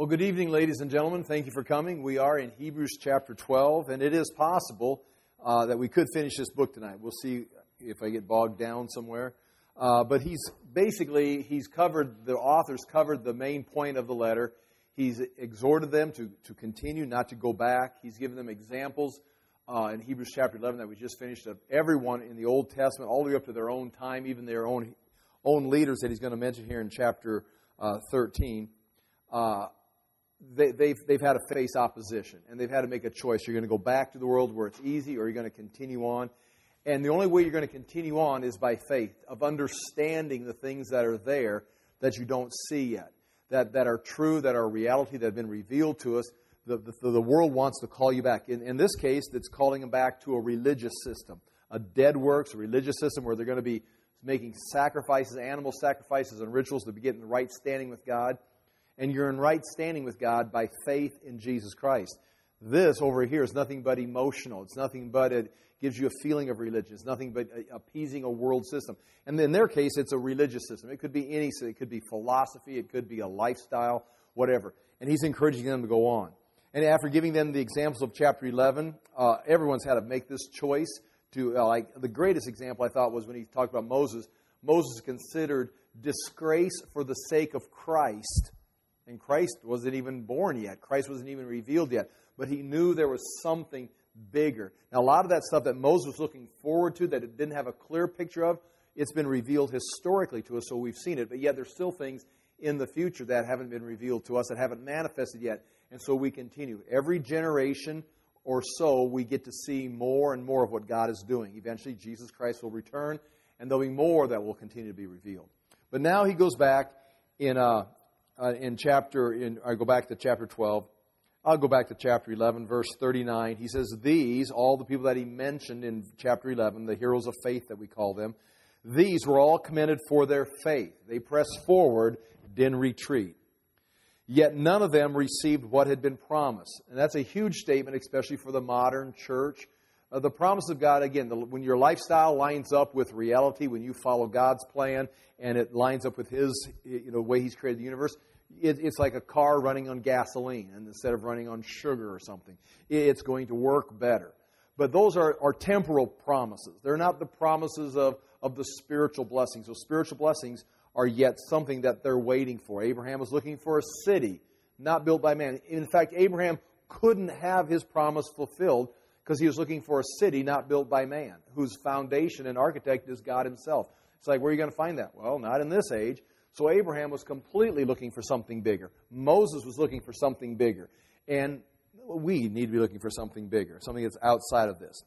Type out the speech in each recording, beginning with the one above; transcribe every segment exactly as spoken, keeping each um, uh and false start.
Well, good evening, ladies and gentlemen. Thank you for coming. We are in Hebrews chapter twelve, and it is possible uh, that we could finish this book tonight. We'll see if I get bogged down somewhere. Uh, but he's basically, he's covered, the author's covered the main point of the letter. He's exhorted them to, to continue, not to go back. He's given them examples uh, in Hebrews chapter eleven that we just finished of everyone in the Old Testament, all the way up to their own time, even their own, own leaders that he's going to mention here in chapter uh, thirteen. Uh, They, they've, they've had to face opposition, and they've had to make a choice. You're going to go back to the world where it's easy, or you're going to continue on. And the only way you're going to continue on is by faith, of understanding the things that are there that you don't see yet, that, that are true, that are reality, that have been revealed to us. The, the, the world wants to call you back. In, in this case, it's calling them back to a religious system, a dead works, a religious system where they're going to be making sacrifices, animal sacrifices and rituals to be getting the right standing with God. And you're in right standing with God by faith in Jesus Christ. This over here is nothing but emotional. It's nothing but it gives you a feeling of religion. It's nothing but appeasing a world system. And in their case, it's a religious system. It could be any, it could be philosophy, it could be a lifestyle, whatever. And he's encouraging them to go on. And after giving them the examples of chapter eleven, uh, everyone's had to make this choice. To uh, like the greatest example I thought was when he talked about Moses. Moses considered disgrace for the sake of Christ. And Christ wasn't even born yet. Christ wasn't even revealed yet. But he knew there was something bigger. Now, a lot of that stuff that Moses was looking forward to, that it didn't have a clear picture of, it's been revealed historically to us, so we've seen it. But yet there's still things in the future that haven't been revealed to us, that haven't manifested yet. And so we continue. Every generation or so, we get to see more and more of what God is doing. Eventually, Jesus Christ will return, and there'll be more that will continue to be revealed. But now he goes back in... Uh, Uh, in chapter, in, I go back to chapter twelve. I'll go back to chapter eleven, verse thirty-nine. He says, these, all the people that he mentioned in chapter eleven, the heroes of faith that we call them, these were all commended for their faith. They pressed forward, didn't retreat. Yet none of them received what had been promised. And that's a huge statement, especially for the modern church. Uh, the promise of God, again, the, when your lifestyle lines up with reality, when you follow God's plan and it lines up with His, you know, way He's created the universe, it, it's like a car running on gasoline and instead of running on sugar or something. It, it's going to work better. But those are, are temporal promises. They're not the promises of, of the spiritual blessings. Those spiritual blessings are yet something that they're waiting for. Abraham was looking for a city not built by man. In fact, Abraham couldn't have his promise fulfilled because he was looking for a city not built by man, whose foundation and architect is God Himself. It's like, where are you going to find that? Well, not in this age. So Abraham was completely looking for something bigger. Moses was looking for something bigger. And we need to be looking for something bigger, something that's outside of this.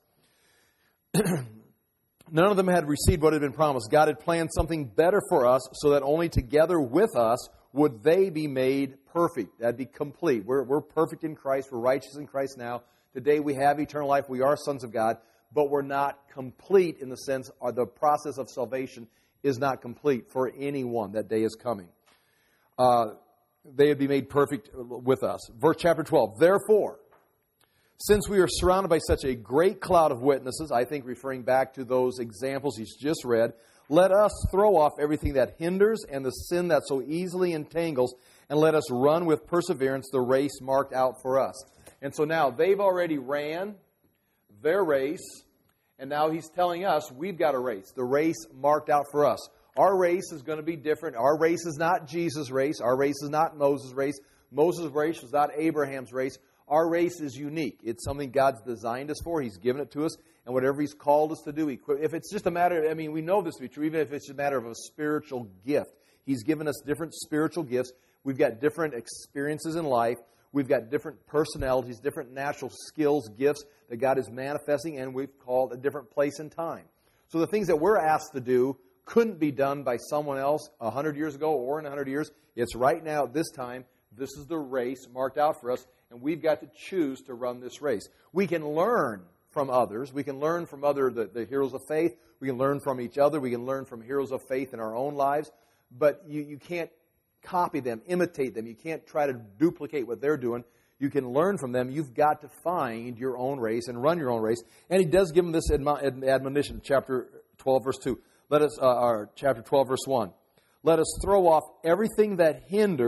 None of them had received what had been promised. God had planned something better for us so that only together with us would they be made perfect. That'd be complete. We're, we're perfect in Christ. We're righteous in Christ now. Today we have eternal life. We are sons of God, but we're not complete in the sense, or the process of salvation is not complete for anyone. That day is coming. Uh, they would be made perfect with us. Verse chapter twelve. Therefore, since we are surrounded by such a great cloud of witnesses, I think referring back to those examples he's just read, let us throw off everything that hinders and the sin that so easily entangles, and let us run with perseverance the race marked out for us. And so now they've already ran their race, and now he's telling us we've got a race, the race marked out for us. Our race is going to be different. Our race is not Jesus' race. Our race is not Moses' race. Moses' race was not Abraham's race. Our race is unique. It's something God's designed us for. He's given it to us, and whatever He's called us to do, if it's just a matter, I mean, we know this to be true, even if it's a matter of a spiritual gift. He's given us different spiritual gifts. We've got different experiences in life. We've got different personalities, different natural skills, gifts that God is manifesting, and we've called a different place and time. So the things that we're asked to do couldn't be done by someone else a hundred years ago or in a hundred years. It's right now, at this time. This is the race marked out for us, and we've got to choose to run this race. We can learn from others. We can learn from other the, the heroes of faith. We can learn from each other. We can learn from heroes of faith in our own lives. But you, you can't copy them, imitate them. You can't try to duplicate what they're doing. You can learn from them. You've got to find your own race and run your own race. And he does give them this admonition, chapter twelve, verse two. Let us, uh, or chapter twelve, verse one. Let us throw off everything that hinders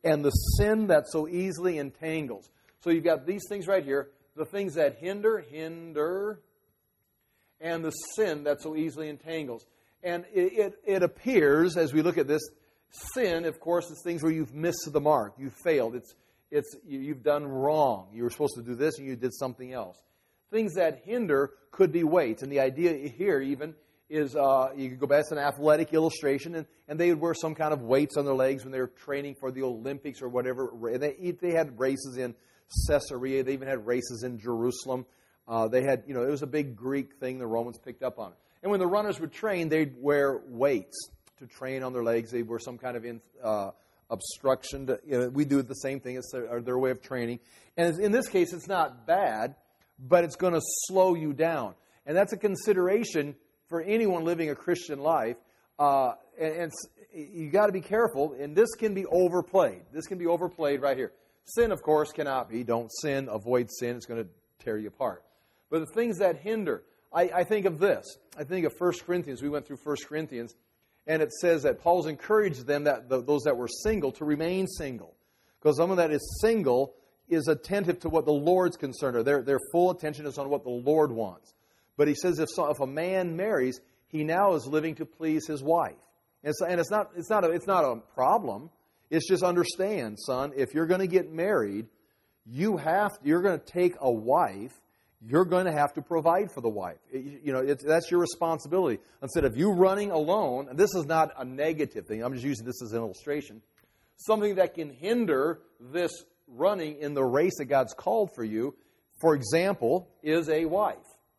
and the sin that so easily entangles. So you've got these things right here, the things that hinder, hinder, and the sin that so easily entangles. And it, it, it appears, as we look at this, sin, of course, is things where you've missed the mark. You've failed. It's, it's, you've done wrong. You were supposed to do this and you did something else. Things that hinder could be weights. And the idea here even is, uh, you could go back to an athletic illustration, and, and they would wear some kind of weights on their legs when they were training for the Olympics or whatever. They, they had races in Caesarea. They even had races in Jerusalem. Uh, they had, you know, it was a big Greek thing. The Romans picked up on it. And when the runners would train, they'd wear weights to train on their legs. They wear some kind of in, uh, obstruction. To, you know, we do the same thing. It's their, their way of training. And in this case, it's not bad, but it's going to slow you down. And that's a consideration for anyone living a Christian life. Uh, and and you got to be careful. And this can be overplayed. This can be overplayed right here. Sin, of course, cannot be. Don't sin. Avoid sin. It's going to tear you apart. But the things that hinder, I, I think of this. I think of First Corinthians. We went through First Corinthians, and it says that Paul's encouraged them, that the, those that were single, to remain single. Because someone that is single is attentive to what the Lord's concerned, or their, their full attention is on what the Lord wants. But he says if, so, if a man marries, he now is living to please his wife. And it's, and it's not it's not a, it's not a problem. It's just understand, son, if you're going to get married, you have you're going to take a wife. You're going to have to provide for the wife. It, you know, it's, that's your responsibility. Instead of you running alone, and this is not a negative thing. I'm just using this as an illustration. Something that can hinder this running in the race that God's called for you, for example, is a wife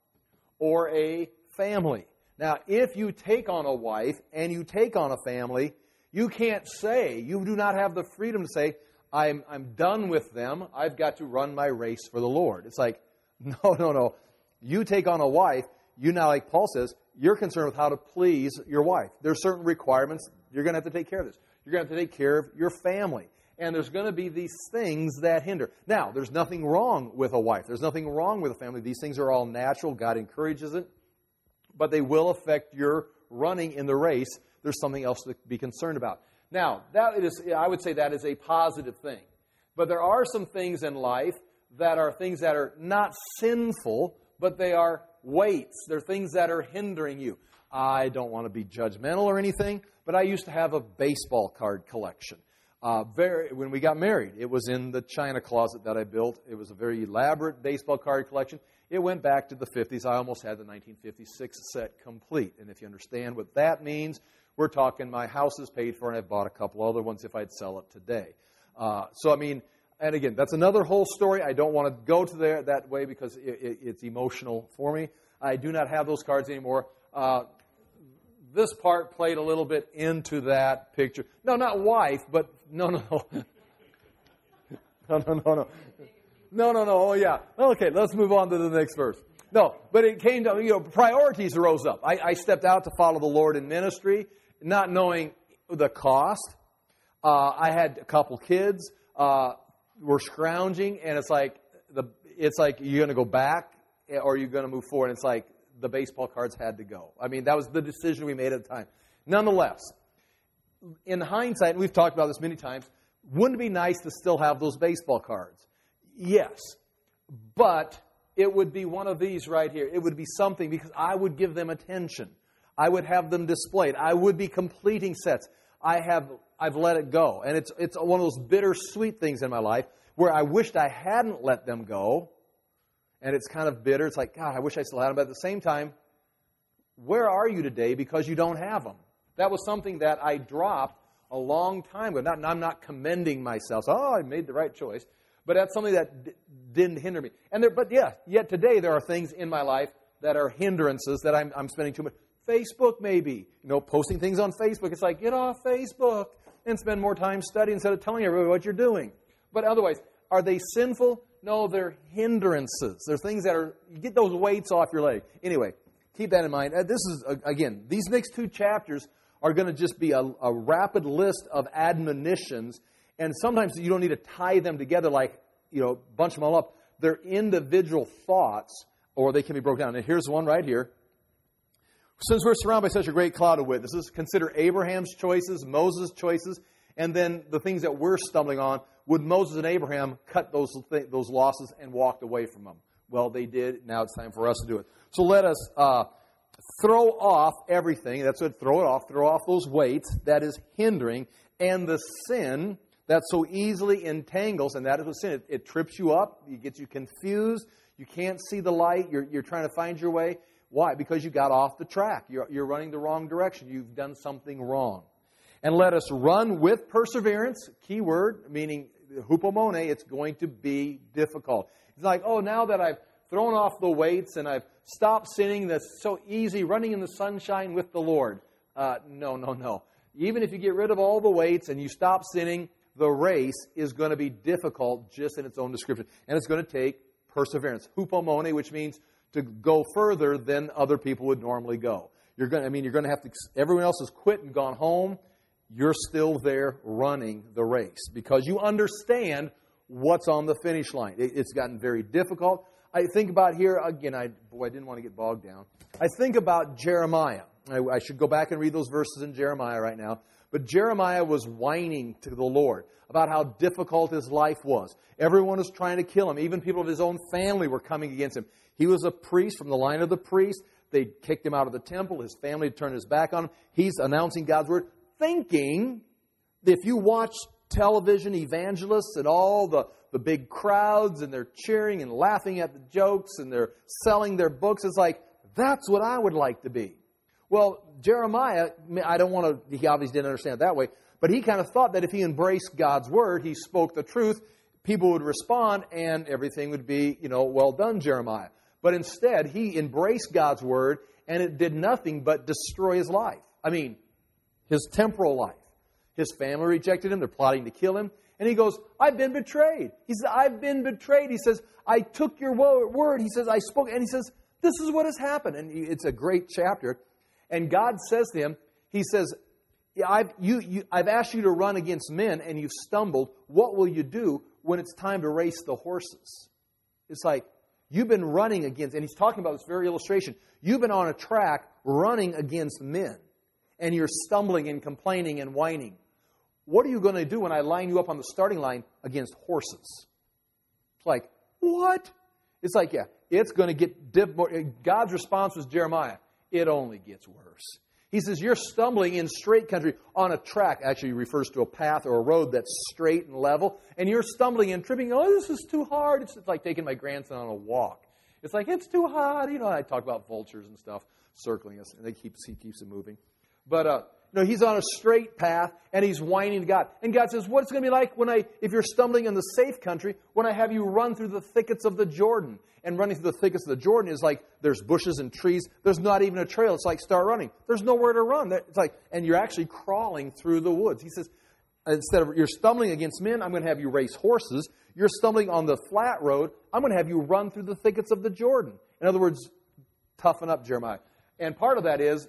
or a family. Now, if you take on a wife and you take on a family, you can't say, you do not have the freedom to say, I'm, I'm done with them. I've got to run my race for the Lord. It's like, no, no, no. You take on a wife, you now, like Paul says, you're concerned with how to please your wife. There's certain requirements. You're going to have to take care of this. You're going to have to take care of your family. And there's going to be these things that hinder. Now, there's nothing wrong with a wife. There's nothing wrong with a family. These things are all natural. God encourages it. But they will affect your running in the race. There's something else to be concerned about. Now, that is, I would say that is a positive thing. But there are some things in life that are things that are not sinful, but they are weights. They're things that are hindering you. I don't want to be judgmental or anything, but I used to have a baseball card collection. Uh, very, when we got married, it was in the china closet that I built. It was a very elaborate baseball card collection. It went back to the fifties. I almost had the nineteen fifty-six set complete. And if you understand what that means, we're talking my house is paid for, and I've bought a couple other ones if I'd sell it today. Uh, so, I mean, and again, that's another whole story. I don't want to go to there that way because it, it, it's emotional for me. I do not have those cards anymore. Uh, this part played a little bit into that picture. No, not wife, but no, no, no. no, no, no, no. No, no, no. Oh, yeah. Okay, let's move on to the next verse. No, but it came to, you know, priorities rose up. I, I stepped out to follow the Lord in ministry, not knowing the cost. Uh, I had a couple kids. Uh, we're scrounging, and it's like, the it's like you're going to go back or you're going to move forward. And it's like the baseball cards had to go. I mean, that was the decision we made at the time. Nonetheless, in hindsight, and we've talked about this many times, wouldn't it be nice to still have those baseball cards? Yes, but it would be one of these right here. It would be something because I would give them attention. I would have them displayed. I would be completing sets. I have, I've let it go. And it's it's one of those bittersweet things in my life where I wished I hadn't let them go. And it's kind of bitter. It's like, God, I wish I still had them. But at the same time, where are you today because you don't have them? That was something that I dropped a long time ago. Not, I'm not commending myself. Oh, I made the right choice. But that's something that d- didn't hinder me. And there, but yeah, yet today there are things in my life that are hindrances that I'm, I'm spending too much. Facebook maybe, you know, posting things on Facebook. It's like, get off Facebook and spend more time studying instead of telling everybody what you're doing. But otherwise, are they sinful? No, they're hindrances. They're things that are, you get those weights off your leg. Anyway, keep that in mind. Uh, this is, uh, again, these next two chapters are going to just be a, a rapid list of admonitions. And sometimes you don't need to tie them together like, you know, bunch them all up. They're individual thoughts, or they can be broken down. And here's one right here. Since we're surrounded by such a great cloud of witnesses, consider Abraham's choices, Moses' choices, And then the things that we're stumbling on, would Moses and Abraham cut those th- those losses and walked away from them? Well, they did. Now it's time for us to do it. So let us uh, throw off everything. That's what, throw it off. Throw off those weights that is hindering, and the sin that so easily entangles, and that is what sin. It, it trips you up. It gets you confused. You can't see the light. You're, you're trying to find your way. Why? Because you got off the track. You're, you're running the wrong direction. You've done something wrong. And let us run with perseverance, key word, meaning hupomone, it's going to be difficult. It's like, oh, now that I've thrown off the weights and I've stopped sinning, that's so easy, running in the sunshine with the Lord. Uh, no, no, no. Even if you get rid of all the weights and you stop sinning, the race is going to be difficult just in its own description. And it's going to take perseverance. Hupomone, which means to go further than other people would normally go. You're going to, I mean, you're going to have to, everyone else has quit and gone home. You're still there running the race because you understand what's on the finish line. It, it's gotten very difficult. I think about here, again, I, boy, I didn't want to get bogged down. I think about Jeremiah. I, I should go back and read those verses in Jeremiah right now. But Jeremiah was whining to the Lord about how difficult his life was. Everyone was trying to kill him. Even people of his own family were coming against him. He was a priest from the line of the priest. They kicked him out of the temple. His family turned his back on him. He's announcing God's word, thinking that if you watch television evangelists and all the, the big crowds and they're cheering and laughing at the jokes and they're selling their books, it's like, that's what I would like to be. Well, Jeremiah, I don't want to, he obviously didn't understand it that way, but he kind of thought that if he embraced God's word, he spoke the truth, people would respond and everything would be, you know, well done, Jeremiah. But instead, he embraced God's word and it did nothing but destroy his life. I mean, his temporal life. His family rejected him. They're plotting to kill him. And he goes, I've been betrayed. He says, I've been betrayed. He says, I took your word. He says, I spoke. And he says, this is what has happened. And it's a great chapter. And God says to him, he says, I've, you, you, I've asked you to run against men and you've stumbled. What will you do when it's time to race the horses? It's like, you've been running against, and he's talking about this very illustration. You've been on a track running against men. And you're stumbling and complaining and whining. What are you going to do when I line you up on the starting line against horses? It's like, what? It's like, yeah, it's going to get... Dip more. God's response was Jeremiah, it only gets worse. He says, you're stumbling in straight country on a track. Actually, he refers to a path or a road that's straight and level. And you're stumbling and tripping. Oh, this is too hard. It's like taking my grandson on a walk. It's like, it's too hard. You know, I talk about vultures and stuff circling us. And they keep, he keeps it moving. But, uh, you know, he's on a straight path, and he's whining to God. And God says, what's it going to be like when I, if you're stumbling in the safe country, when I have you run through the thickets of the Jordan? And running through the thickets of the Jordan is like, there's bushes and trees. There's not even a trail. It's like, start running. There's nowhere to run. It's like, and you're actually crawling through the woods. He says, instead of you're stumbling against men, I'm going to have you race horses. You're stumbling on the flat road. I'm going to have you run through the thickets of the Jordan. In other words, toughen up, Jeremiah. And part of that is,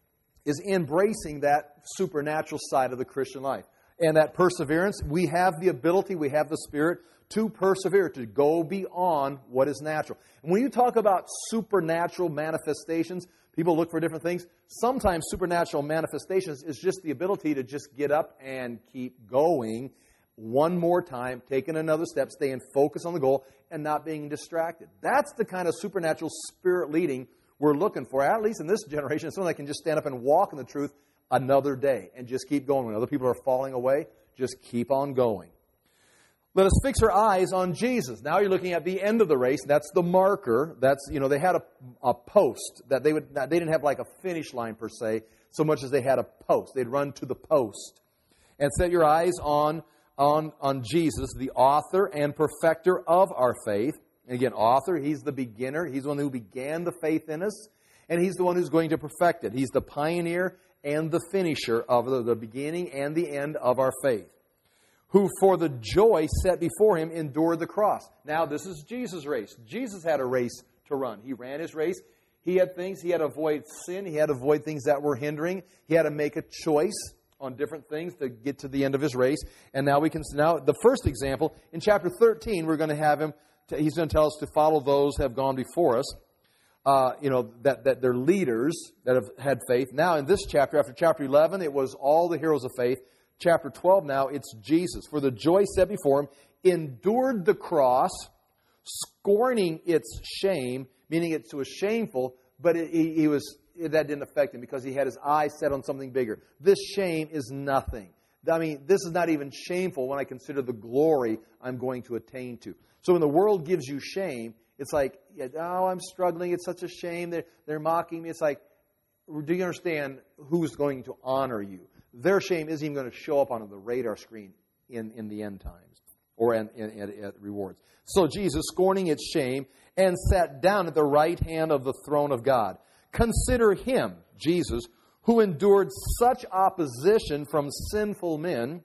is embracing that supernatural side of the Christian life. And that perseverance, we have the ability, we have the Spirit to persevere, to go beyond what is natural. And when you talk about supernatural manifestations, people look for different things. Sometimes supernatural manifestations is just the ability to just get up and keep going one more time, taking another step, staying focused on the goal, and not being distracted. That's the kind of supernatural Spirit leading we're looking for, at least in this generation. Someone that can just stand up and walk in the truth another day and just keep going. When other people are falling away, just keep on going. Let us fix our eyes on Jesus. Now you're looking at the end of the race. That's the marker. That's, you know, they had a, a post that they would, they didn't have like a finish line per se, so much as they had a post. They'd run to the post. And set your eyes on, on, on Jesus, the author and perfecter of our faith. And again, author, he's the beginner. He's the one who began the faith in us. And he's the one who's going to perfect it. He's the pioneer and the finisher of the, the beginning and the end of our faith. Who for the joy set before him endured the cross. Now, this is Jesus' race. Jesus had a race to run. He ran his race. He had things. He had to avoid sin. He had to avoid things that were hindering. He had to make a choice on different things to get to the end of his race. And now we can, now the first example, in chapter thirteen, we're going to have him, he's going to tell us to follow those who have gone before us. Uh, you know, that, that they're leaders that have had faith. Now, in this chapter, after chapter eleven, it was all the heroes of faith. chapter twelve now, it's Jesus. For the joy set before him, endured the cross, scorning its shame, meaning it was shameful, but it, he, he was that didn't affect him because he had his eyes set on something bigger. This shame is nothing. I mean, this is not even shameful when I consider the glory I'm going to attain to. So when the world gives you shame, it's like, oh, I'm struggling. It's such a shame. They're, they're mocking me. It's like, do you understand who's going to honor you? Their shame isn't even going to show up on the radar screen in, in the end times or in, in, in, at rewards. So Jesus, scorning its shame, and sat down at the right hand of the throne of God. Consider him, Jesus, who endured such opposition from sinful men,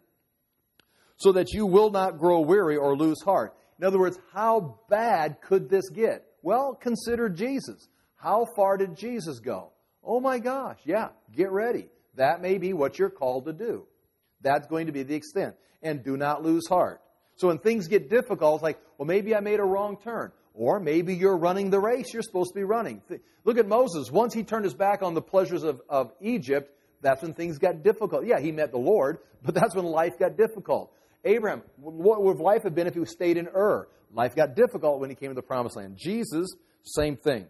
so that you will not grow weary or lose heart. In other words, how bad could this get? Well, consider Jesus. How far did Jesus go? Oh my gosh, yeah, get ready. That may be what you're called to do. That's going to be the extent. And do not lose heart. So when things get difficult, it's like, well, maybe I made a wrong turn. Or maybe you're running the race you're supposed to be running. Look at Moses. Once he turned his back on the pleasures of, of Egypt, that's when things got difficult. Yeah, he met the Lord, but that's when life got difficult. Abraham, what would life have been if he stayed in Ur? Life got difficult when he came to the promised land. Jesus, same thing.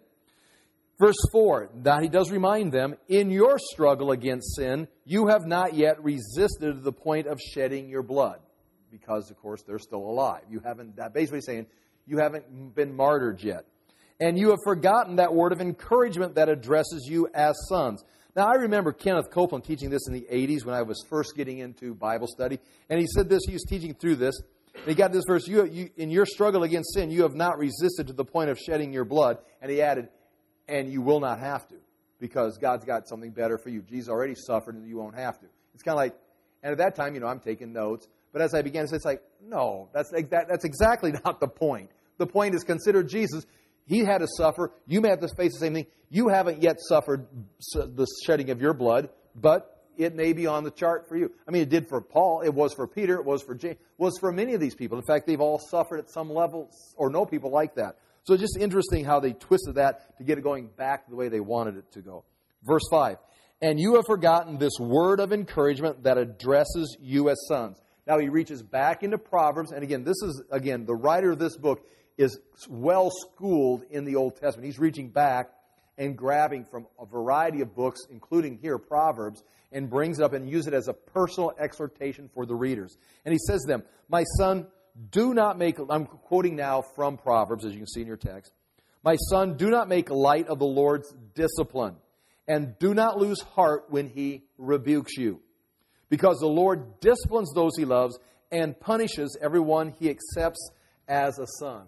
Verse four, now he does remind them, in your struggle against sin, you have not yet resisted to the point of shedding your blood. Because, of course, they're still alive. You haven't, basically saying, you haven't been martyred yet. And you have forgotten that word of encouragement that addresses you as sons. Now, I remember Kenneth Copeland teaching this in the eighties when I was first getting into Bible study. And he said this, he was teaching through this. And he got this verse, you, you, in your struggle against sin, you have not resisted to the point of shedding your blood. And he added, and you will not have to, because God's got something better for you. Jesus already suffered and you won't have to. It's kind of like, and at that time, you know, I'm taking notes. But as I began to say, it's like, no, that's, that, that's exactly not the point. The point is, consider Jesus. He had to suffer. You may have to face the same thing. You haven't yet suffered the shedding of your blood, but it may be on the chart for you. I mean, it did for Paul. It was for Peter. It was for James. It was for many of these people. In fact, they've all suffered at some level or know people like that. So it's just interesting how they twisted that to get it going back the way they wanted it to go. Verse five, and you have forgotten this word of encouragement that addresses you as sons. Now he reaches back into Proverbs, and again, this is, again, the writer of this book is well schooled in the Old Testament. He's reaching back and grabbing from a variety of books, including here Proverbs, and brings it up and uses it as a personal exhortation for the readers. And he says to them, my son, do not make, I'm quoting now from Proverbs, as you can see in your text, my son, do not make light of the Lord's discipline, and do not lose heart when he rebukes you. Because the Lord disciplines those he loves and punishes everyone he accepts as a son.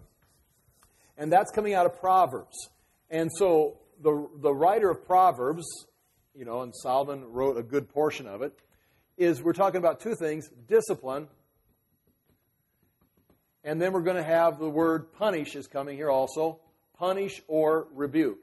And that's coming out of Proverbs. And so the, the writer of Proverbs, you know, and Solomon wrote a good portion of it, is we're talking about two things, discipline, and then we're going to have the word punish is coming here also, punish or rebuke.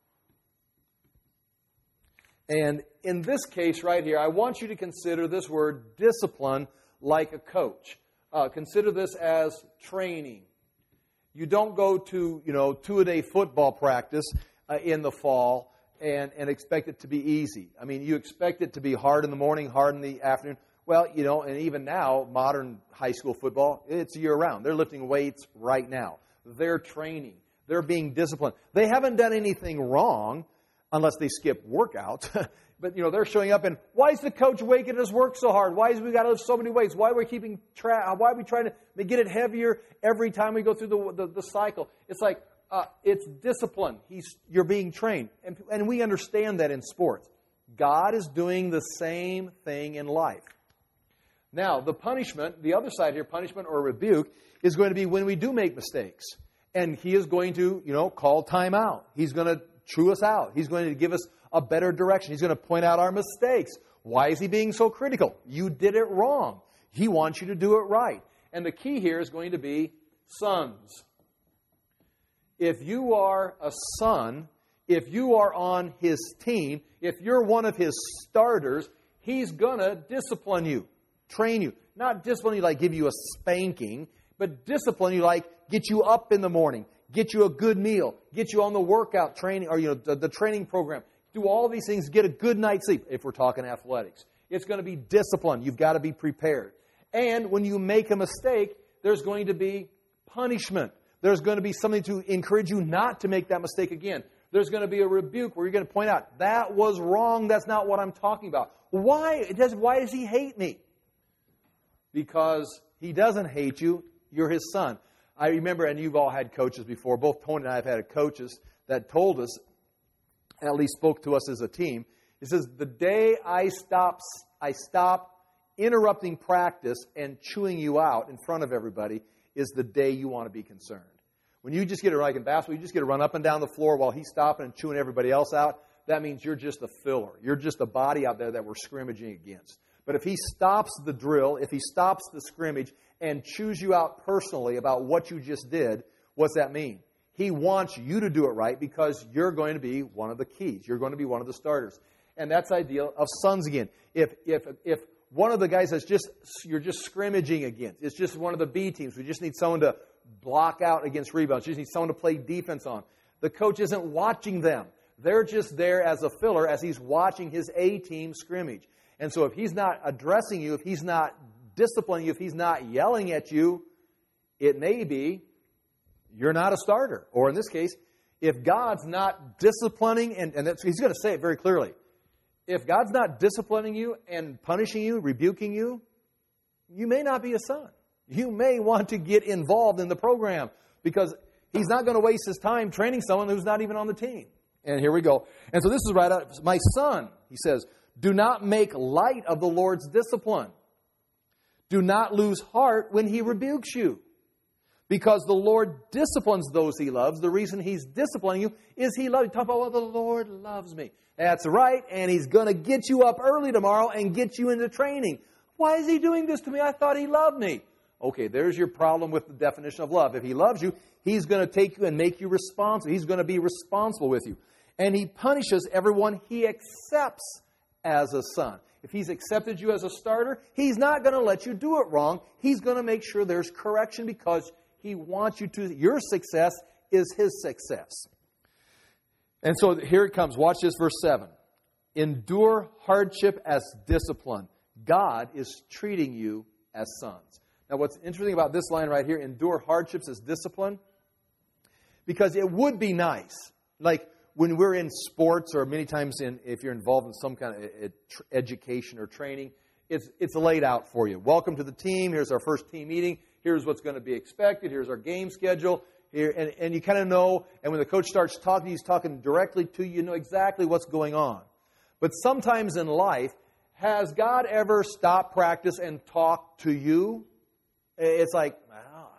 And in this case right here, I want you to consider this word discipline like a coach. Uh, consider this as training. You don't go to, you know, two-a-day football practice uh, in the fall and, and expect it to be easy. I mean, you expect it to be hard in the morning, hard in the afternoon. Well, you know, and even now, modern high school football, it's year-round. They're lifting weights right now. They're training. They're being disciplined. They haven't done anything wrong, unless they skip workouts. But, you know, they're showing up and, why is the coach making us work so hard? Why is we got to lift so many weights? Why are we keeping track? Why are we trying to get it heavier every time we go through the, the, the cycle? It's like, uh, it's discipline. He's, you're being trained. And, and we understand that in sports. God is doing the same thing in life. Now, the punishment, the other side here, punishment or rebuke, is going to be when we do make mistakes. And he is going to, you know, call time out. He's going to chew us out. He's going to give us a better direction. He's going to point out our mistakes. Why is he being so critical? You did it wrong. He wants you to do it right. And the key here is going to be sons. If you are a son, if you are on his team, if you're one of his starters, he's going to discipline you, train you. Not discipline you like give you a spanking, but discipline you like get you up in the morning, get you a good meal, get you on the workout training, or you know the, the training program. Do all these things, get a good night's sleep, if we're talking athletics. It's going to be discipline. You've got to be prepared. And when you make a mistake, there's going to be punishment. There's going to be something to encourage you not to make that mistake again. There's going to be a rebuke where you're going to point out, that was wrong. That's not what I'm talking about. Why? It does, why does he hate me? Because he doesn't hate you. You're his son. I remember, and you've all had coaches before. Both Tony and I have had coaches that told us, at least spoke to us as a team. It says, the day I stop, I stop interrupting practice and chewing you out in front of everybody is the day you want to be concerned. When you just get to, like in basketball, you just get to run up and down the floor while he's stopping and chewing everybody else out, that means you're just a filler. You're just a body out there that we're scrimmaging against. But if he stops the drill, if he stops the scrimmage and chews you out personally about what you just did, what's that mean? He wants you to do it right because you're going to be one of the keys. You're going to be one of the starters. And that's ideal of sons again. If if if one of the guys that's just, you're just scrimmaging against, it's just one of the B teams, we just need someone to block out against rebounds, you just need someone to play defense on. The coach isn't watching them. They're just there as a filler as he's watching his A team scrimmage. And so if he's not addressing you, if he's not disciplining you, if he's not yelling at you, it may be you're not a starter. Or in this case, if God's not disciplining, and, and that's, he's going to say it very clearly, if God's not disciplining you and punishing you, rebuking you, you may not be a son. You may want to get involved in the program because he's not going to waste his time training someone who's not even on the team. And here we go. And so this is right out. My son, he says, do not make light of the Lord's discipline. Do not lose heart when he rebukes you. Because the Lord disciplines those he loves. The reason he's disciplining you is he loves you. Talk about, well, the Lord loves me. That's right. And he's going to get you up early tomorrow and get you into training. Why is he doing this to me? I thought he loved me. Okay, there's your problem with the definition of love. If he loves you, he's going to take you and make you responsible. He's going to be responsible with you. And he punishes everyone he accepts as a son. If he's accepted you as a starter, he's not going to let you do it wrong. He's going to make sure there's correction because he wants you to. Your success is his success. And so here it comes. Watch this, verse seven. Endure hardship as discipline. God is treating you as sons. Now, what's interesting about this line right here, endure hardships as discipline, because it would be nice, like when we're in sports or many times in, if you're involved in some kind of education or training, it's it's laid out for you. Welcome to the team. Here's our first team meeting. Here's what's going to be expected. Here's our game schedule. Here, and, and you kind of know, and when the coach starts talking, he's talking directly to you. You know exactly what's going on. But sometimes in life, has God ever stopped practice and talked to you? It's like, wow.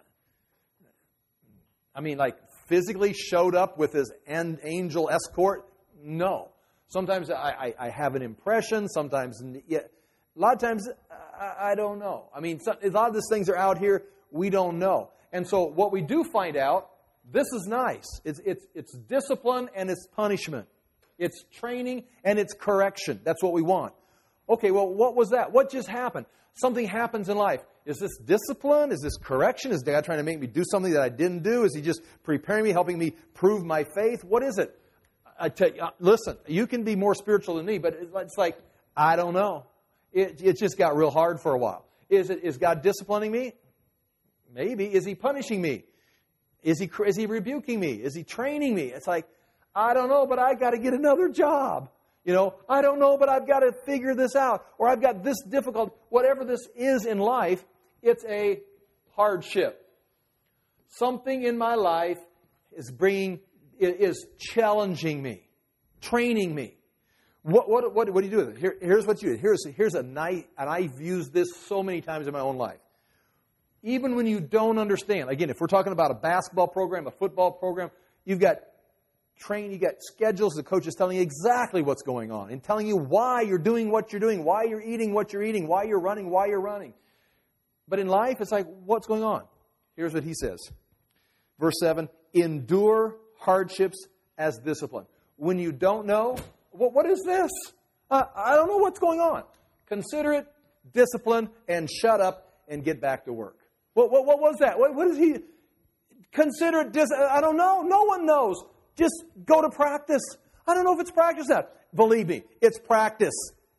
I mean, like physically showed up with his angel escort? No. Sometimes I, I, I have an impression. Sometimes, yeah, a lot of times, I, I don't know. I mean, some, a lot of these things are out here. We don't know. And so what we do find out, this is nice. It's, it's, it's discipline and it's punishment. It's training and it's correction. That's what we want. Okay, well, what was that? What just happened? Something happens in life. Is this discipline? Is this correction? Is God trying to make me do something that I didn't do? Is he just preparing me, helping me prove my faith? What is it? I tell you, listen, you can be more spiritual than me, but it's like, I don't know. It, it just got real hard for a while. Is it? Is God disciplining me? Maybe. Is he punishing me? Is he, is he rebuking me? Is he training me? It's like, I don't know, but I got to get another job. You know, I don't know, but I've got to figure this out. Or I've got this difficult, whatever this is in life, it's a hardship. Something in my life is bringing, is challenging me, training me. What, what, what, what do you do with it? Here, here's what you do. Here's, here's a night, and I've used this so many times in my own life. Even when you don't understand, again, if we're talking about a basketball program, a football program, you've got train, you got schedules, the coach is telling you exactly what's going on and telling you why you're doing what you're doing, why you're eating what you're eating, why you're running, why you're running. But in life, it's like, what's going on? Here's what he says. Verse seven, endure hardships as discipline. When you don't know, what, what is this? Uh, I don't know what's going on. Consider it discipline and shut up and get back to work. What, what, what was that? What, what is he? Consider it dis- I don't know. No one knows. Just go to practice. I don't know if it's practice that. Believe me, it's practice.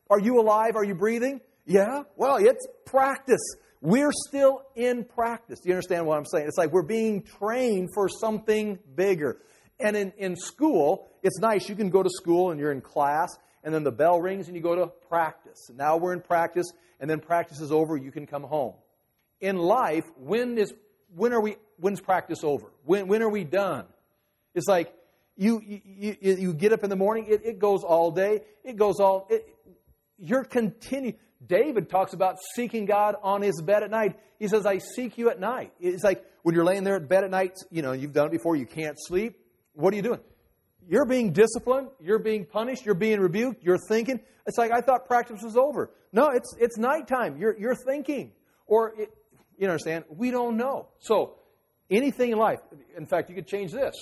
Are you alive? Are you breathing? Yeah. Well, it's practice. We're still in practice. Do you understand what I'm saying? It's like we're being trained for something bigger. And in, in school, it's nice. You can go to school and you're in class, and then the bell rings and you go to practice. And now we're in practice, and then practice is over, you can come home. In life, when is when are we when's practice over? When when are we done? It's like you you, you get up in the morning, it, it goes all day, it goes all it, you're continuing. David talks about seeking God on his bed at night. He says, I seek you at night. It's like when you're laying there at bed at night, you know, you've done it before, you can't sleep. What are you doing? You're being disciplined. You're being punished. You're being rebuked. You're thinking. It's like, I thought practice was over. No, it's it's nighttime. You're you're thinking. Or, it, you understand, we don't know. So, anything in life, in fact, you could change this.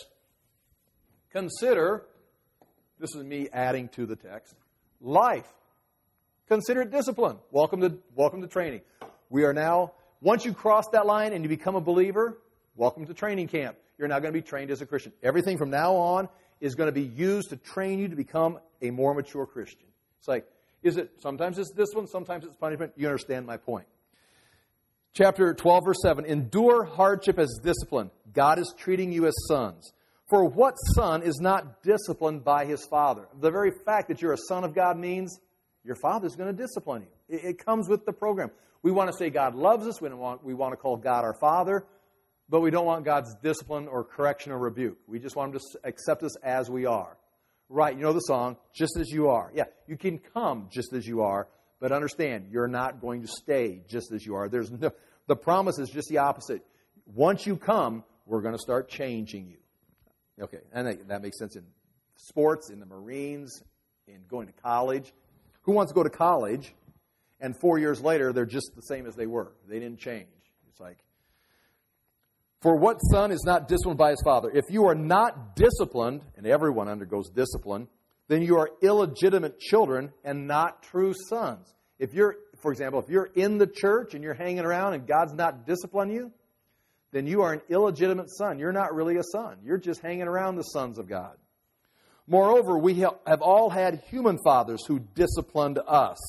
Consider, this is me adding to the text, life. Consider it discipline. Welcome to welcome to training. We are now, once you cross that line and you become a believer, welcome to training camp. You're now going to be trained as a Christian. Everything from now on is going to be used to train you to become a more mature Christian. It's like, is it, sometimes it's discipline, sometimes it's punishment. You understand my point. Chapter twelve, verse seven, endure hardship as discipline. God is treating you as sons. For what son is not disciplined by his father? The very fact that you're a son of God means your father's going to discipline you. It, it comes with the program. We want to say God loves us. We don't want, we want to call God our Father. But we don't want God's discipline or correction or rebuke. We just want Him to accept us as we are. Right, you know the song, just as you are. Yeah, you can come just as you are, but understand, you're not going to stay just as you are. There's no, the promise is just the opposite. Once you come, we're going to start changing you. Okay, and that, that makes sense in sports, in the Marines, in going to college. Who wants to go to college, and four years later, they're just the same as they were? They didn't change. It's like, for what son is not disciplined by his father? If you are not disciplined, and everyone undergoes discipline, then you are illegitimate children and not true sons. If you're, for example, if you're in the church and you're hanging around and God's not disciplining you, then you are an illegitimate son. You're not really a son. You're just hanging around the sons of God. Moreover, we have all had human fathers who disciplined us,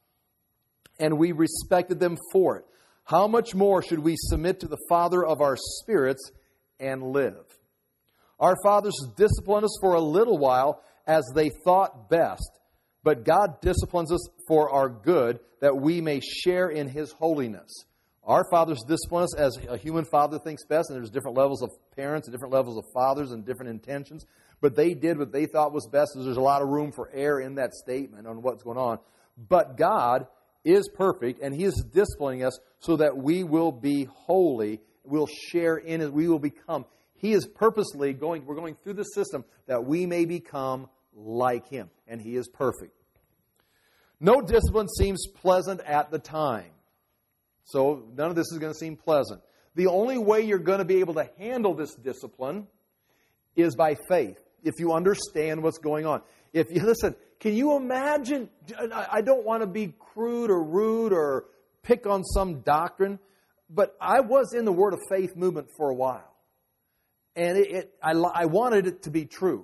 and we respected them for it. How much more should we submit to the Father of our spirits and live? Our fathers disciplined us for a little while as they thought best, but God disciplines us for our good, that we may share in His holiness. Our fathers discipline us as a human father thinks best, and there's different levels of parents and different levels of fathers and different intentions, but they did what they thought was best. There's a lot of room for error in that statement on what's going on. But God is perfect, and He is disciplining us so that we will be holy, we'll share in it, we will become. He is purposely going, we're going through the system that we may become like Him, and He is perfect. No discipline seems pleasant at the time. So none of this is going to seem pleasant. The only way you're going to be able to handle this discipline is by faith, if you understand what's going on. If you listen, can you imagine? I don't want to be crude or rude or pick on some doctrine, but I was in the Word of Faith movement for a while, and it, it, I, I wanted it to be true.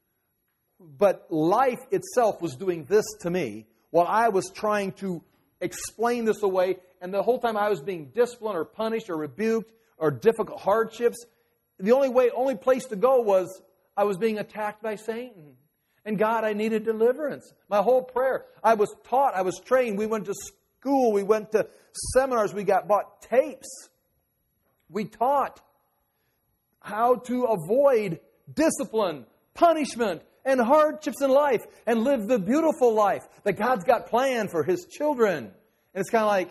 But life itself was doing this to me while I was trying to explain this away, and the whole time I was being disciplined or punished or rebuked or difficult hardships. The only way, only place to go was I was being attacked by Satan. And God, I needed deliverance. My whole prayer, I was taught, I was trained. We went to school, we went to seminars, we got bought tapes. We taught how to avoid discipline, punishment, and hardships in life and live the beautiful life that God's got planned for His children. And it's kind of like,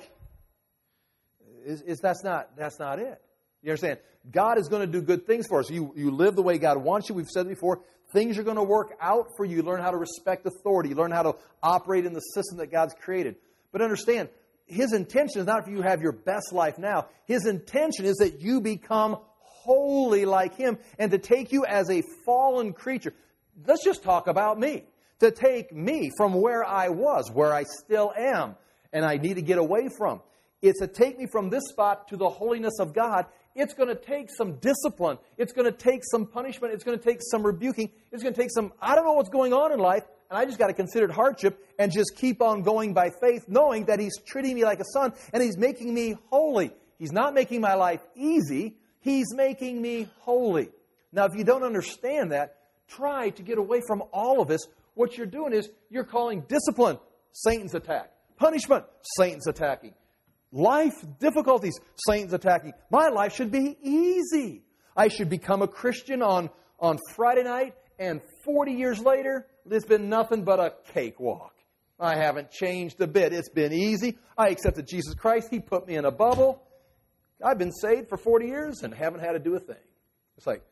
is, is that's not that's not it. You understand? God is going to do good things for us. You, you live the way God wants you. We've said it before. Things are going to work out for you. You learn how to respect authority. You learn how to operate in the system that God's created. But understand, His intention is not for you to have your best life now. His intention is that you become holy like Him and to take you as a fallen creature. Let's just talk about me. To take me from where I was, where I still am, and I need to get away from. It's to take me from this spot to the holiness of God. It's going to take some discipline. It's going to take some punishment. It's going to take some rebuking. It's going to take some, I don't know what's going on in life. and I just got to consider it hardship and just keep on going by faith, knowing that He's treating me like a son and He's making me holy. He's not making my life easy. He's making me holy. Now, if you don't understand that, try to get away from all of this. What you're doing is you're calling discipline Satan's attack. Punishment, Satan's attacking. Life difficulties, Satan's attacking. My life should be easy. I should become a Christian on, on Friday night, and forty years later, it's been nothing but a cakewalk. I haven't changed a bit. It's been easy. I accepted Jesus Christ. He put me in a bubble. I've been saved for forty years and haven't had to do a thing. It's like,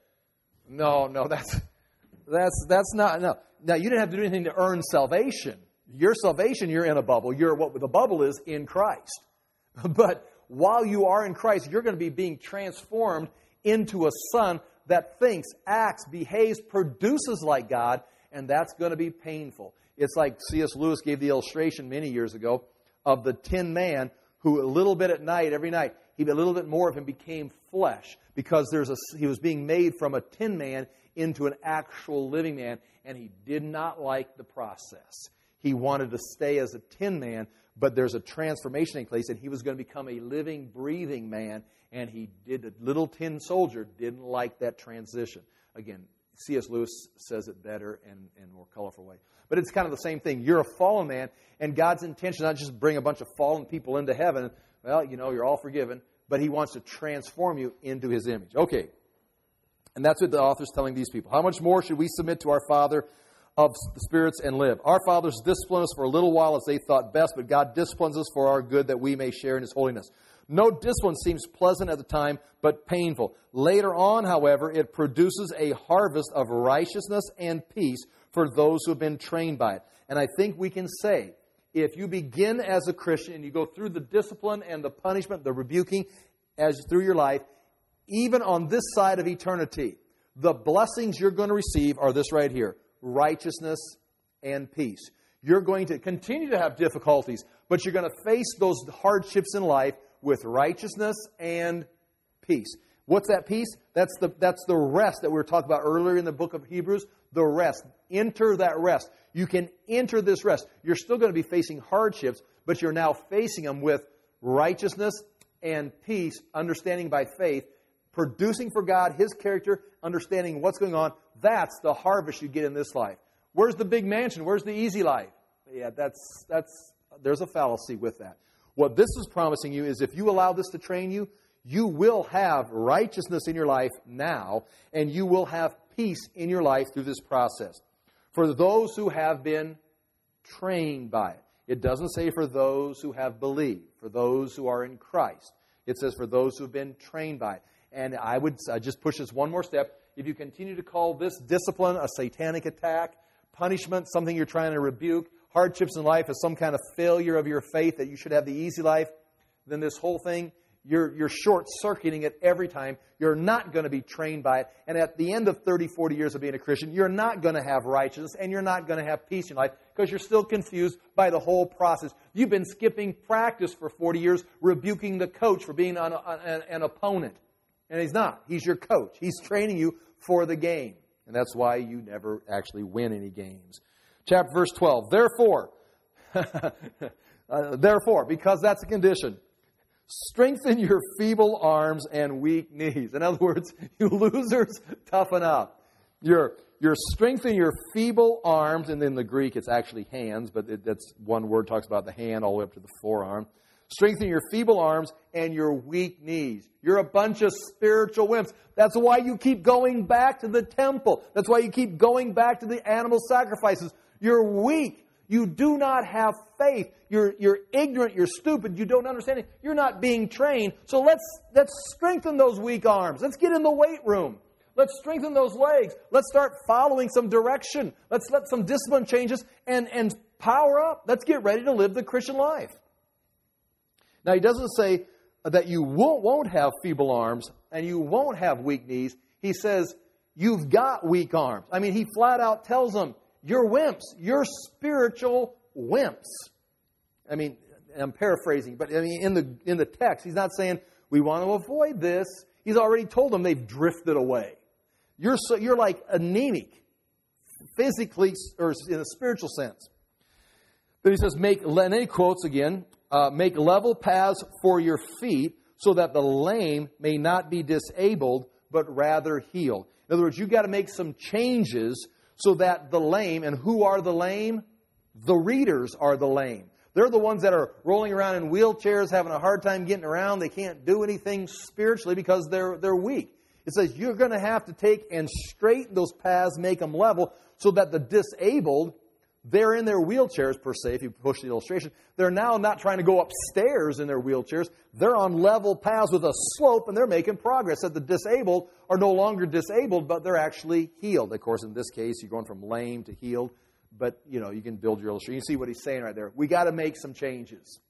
no, no, that's that's that's not, no. Now, you didn't have to do anything to earn salvation. Your salvation, you're in a bubble. You're what the bubble is in Christ. But while you are in Christ, you're going to be being transformed into a son that thinks, acts, behaves, produces like God, and that's going to be painful. It's like C S Lewis gave the illustration many years ago of the tin man who a little bit at night, every night, he a little bit more of him became flesh because there's a, he was being made from a tin man into an actual living man, and he did not like the process. He wanted to stay as a tin man, but there's a transformation taking place, and he was going to become a living, breathing man, and he did. A little tin soldier didn't like that transition. Again, C S Lewis says it better and in more colorful way. But it's kind of the same thing. You're a fallen man, and God's intention is not just bring a bunch of fallen people into heaven. Well, you know, you're all forgiven, but He wants to transform you into His image. Okay, and that's what the author's telling these people. How much more should we submit to our Father of the spirits and live? Our fathers disciplined us for a little while as they thought best, but God disciplines us for our good, that we may share in His holiness. No discipline seems pleasant at the time, but painful. Later on, however, it produces a harvest of righteousness and peace for those who have been trained by it. And I think we can say, if you begin as a Christian and you go through the discipline and the punishment, the rebuking as through your life, even on this side of eternity, the blessings you're going to receive are this right here: righteousness and peace. You're going to continue to have difficulties, but you're going to face those hardships in life with righteousness and peace. What's that peace? That's the that's the rest that we were talking about earlier in the book of Hebrews. The rest. Enter that rest. You can enter this rest. You're still going to be facing hardships, but you're now facing them with righteousness and peace, understanding by faith, producing for God His character, understanding what's going on. That's the harvest you get in this life. Where's the big mansion? Where's the easy life? Yeah, that's that's there's a fallacy with that. What this is promising you is if you allow this to train you, you will have righteousness in your life now, and you will have peace in your life through this process. For those who have been trained by it. It doesn't say for those who have believed, for those who are in Christ. It says for those who have been trained by it. And I would I just push this one more step. If you continue to call this discipline a satanic attack, punishment, something you're trying to rebuke, hardships in life as some kind of failure of your faith, that you should have the easy life, then this whole thing, you're, you're short-circuiting it every time. You're not going to be trained by it. And at the end of thirty, forty years of being a Christian, you're not going to have righteousness and you're not going to have peace in life because you're still confused by the whole process. You've been skipping practice for forty years, rebuking the coach for being an, an, an opponent. And he's not. He's your coach. He's training you for the game. And that's why you never actually win any games. Chapter verse twelve. Therefore, uh, therefore, because that's a condition, strengthen your feeble arms and weak knees. In other words, you losers, toughen up. You're, you're strengthening your feeble arms, and in the Greek it's actually hands, but it, that's one word talks about the hand all the way up to the forearm. Strengthen your feeble arms and your weak knees. You're a bunch of spiritual wimps. That's why you keep going back to the temple. That's why you keep going back to the animal sacrifices. You're weak. You do not have faith. You're, you're ignorant. You're stupid. You don't understand it. You're not being trained. So let's, let's strengthen those weak arms. Let's get in the weight room. Let's strengthen those legs. Let's start following some direction. Let's let some discipline changes and, and power up. Let's get ready to live the Christian life. Now, he doesn't say that you won't, won't have feeble arms and you won't have weak knees. He says, you've got weak arms. I mean, he flat out tells them, you're wimps. You're spiritual wimps. I mean, I'm paraphrasing, but I mean, in the in the text, he's not saying, we want to avoid this. He's already told them they've drifted away. You're so, you're like anemic, physically or in a spiritual sense. But he says, make, and then he quotes again, uh, make level paths for your feet so that the lame may not be disabled, but rather healed. In other words, you've got to make some changes so that the lame, and who are the lame? The readers are the lame. They're the ones that are rolling around in wheelchairs, having a hard time getting around. They can't do anything spiritually because they're they're weak. It says you're going to have to take and straighten those paths, make them level, so that the disabled, they're in their wheelchairs per se, if you push the illustration. They're now not trying to go upstairs in their wheelchairs. They're on level paths with a slope, and they're making progress. That the disabled are no longer disabled, but they're actually healed. Of course, in this case, you're going from lame to healed. But, you know, you can build your illustration. You see what he's saying right there. We got to make some changes.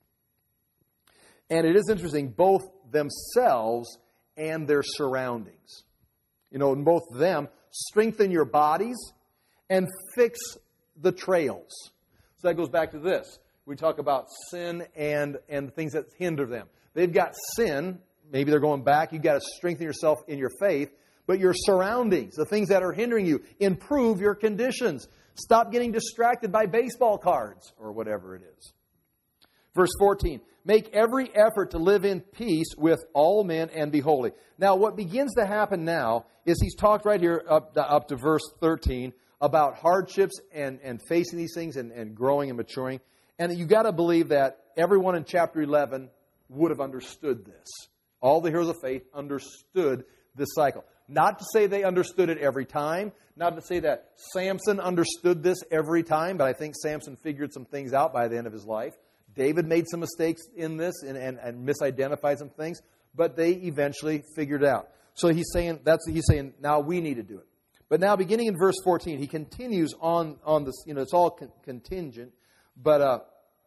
And it is interesting, both themselves and their surroundings. You know, in both them, strengthen your bodies and fix the trails. So that goes back to this. We talk about sin and, and things that hinder them. They've got sin. Maybe they're going back. You've got to strengthen yourself in your faith. But your surroundings, the things that are hindering you, improve your conditions. Stop getting distracted by baseball cards or whatever it is. Verse fourteen, make every effort to live in peace with all men and be holy. Now, what begins to happen now is he's talked right here up to, up to verse thirteen about hardships and, and facing these things and, and growing and maturing. And you got to believe that everyone in chapter eleven would have understood this. All the heroes of faith understood this cycle. Not to say they understood it every time. Not to say that Samson understood this every time. But I think Samson figured some things out by the end of his life. David made some mistakes in this and, and, and misidentified some things. But they eventually figured it out. So he's saying, that's he's saying, now we need to do it. But now beginning in verse fourteen, he continues on, on this. You know, it's all con- contingent. But uh,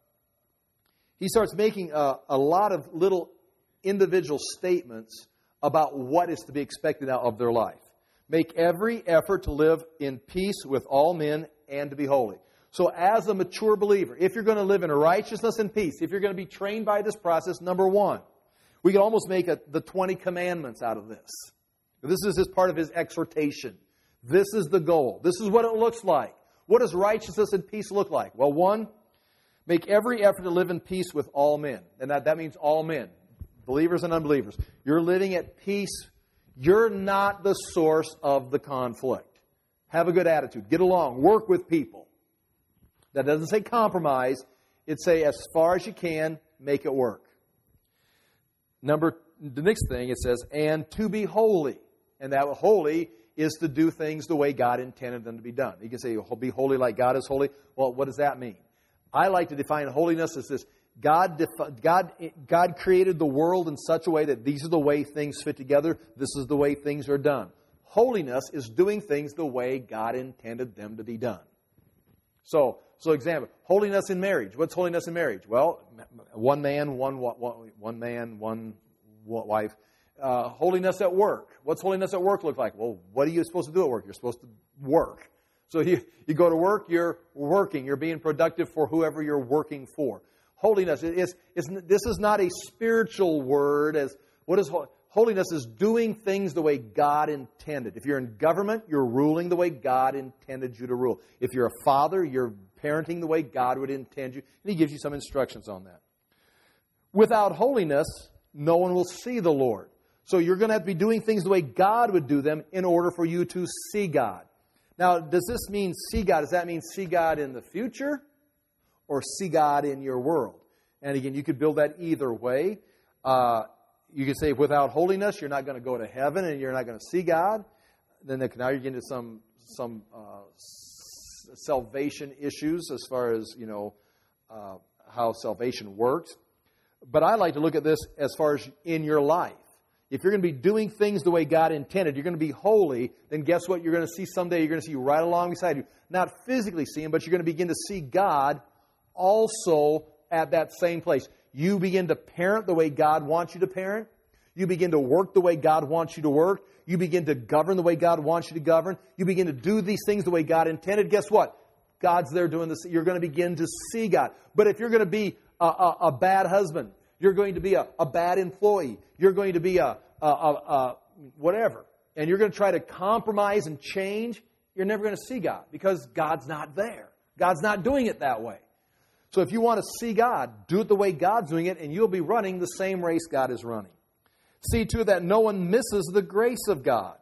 he starts making a, a lot of little individual statements about what is to be expected out of their life. Make every effort to live in peace with all men and to be holy. So as a mature believer, if you're going to live in righteousness and peace, if you're going to be trained by this process, number one, we can almost make a, the twenty commandments out of this. This is his part of his exhortation. This is the goal. This is what it looks like. What does righteousness and peace look like? Well, one, make every effort to live in peace with all men. And that, that means all men. Believers and unbelievers. You're living at peace. You're not the source of the conflict. Have a good attitude. Get along. Work with people. That doesn't say compromise. It say as far as you can, make it work. Number, the next thing it says, and to be holy. And that holy is to do things the way God intended them to be done. You can say, be holy like God is holy. Well, what does that mean? I like to define holiness as this. God, defi- God, God created the world in such a way that these are the way things fit together. This is the way things are done. Holiness is doing things the way God intended them to be done. So, so example, holiness in marriage. What's holiness in marriage? Well, one man, one one, one man, one wife. Uh, holiness at work. What's holiness at work look like? Well, what are you supposed to do at work? You're supposed to work. So you, you go to work, you're working. You're being productive for whoever you're working for. Holiness is, is this is not a spiritual word. As what is holiness is doing things the way God intended. If you're in government, you're ruling the way God intended you to rule. If you're a father, you're parenting the way God would intend you. And He gives you some instructions on that. Without holiness, no one will see the Lord. So you're going to have to be doing things the way God would do them in order for you to see God. Now, does this mean see God? Does that mean see God in the future? Or see God in your world? And again, you could build that either way. Uh, you could say without holiness, you're not going to go to heaven and you're not going to see God. Then now you're getting into some some uh, salvation issues as far as, you know, uh, how salvation works. But I like to look at this as far as in your life. If you're going to be doing things the way God intended, you're going to be holy, then guess what? You're going to see someday, you're going to see right alongside you. Not physically see Him, but you're going to begin to see God also at that same place. You begin to parent the way God wants you to parent. You begin to work the way God wants you to work. You begin to govern the way God wants you to govern. You begin to do these things the way God intended. Guess what? God's there doing this. You're going to begin to see God. But if you're going to be a, a, a bad husband, you're going to be a, a bad employee, you're going to be a, a, a, a whatever, and you're going to try to compromise and change, you're never going to see God because God's not there. God's not doing it that way. So if you want to see God, do it the way God's doing it, and you'll be running the same race God is running. See, too, that no one misses the grace of God.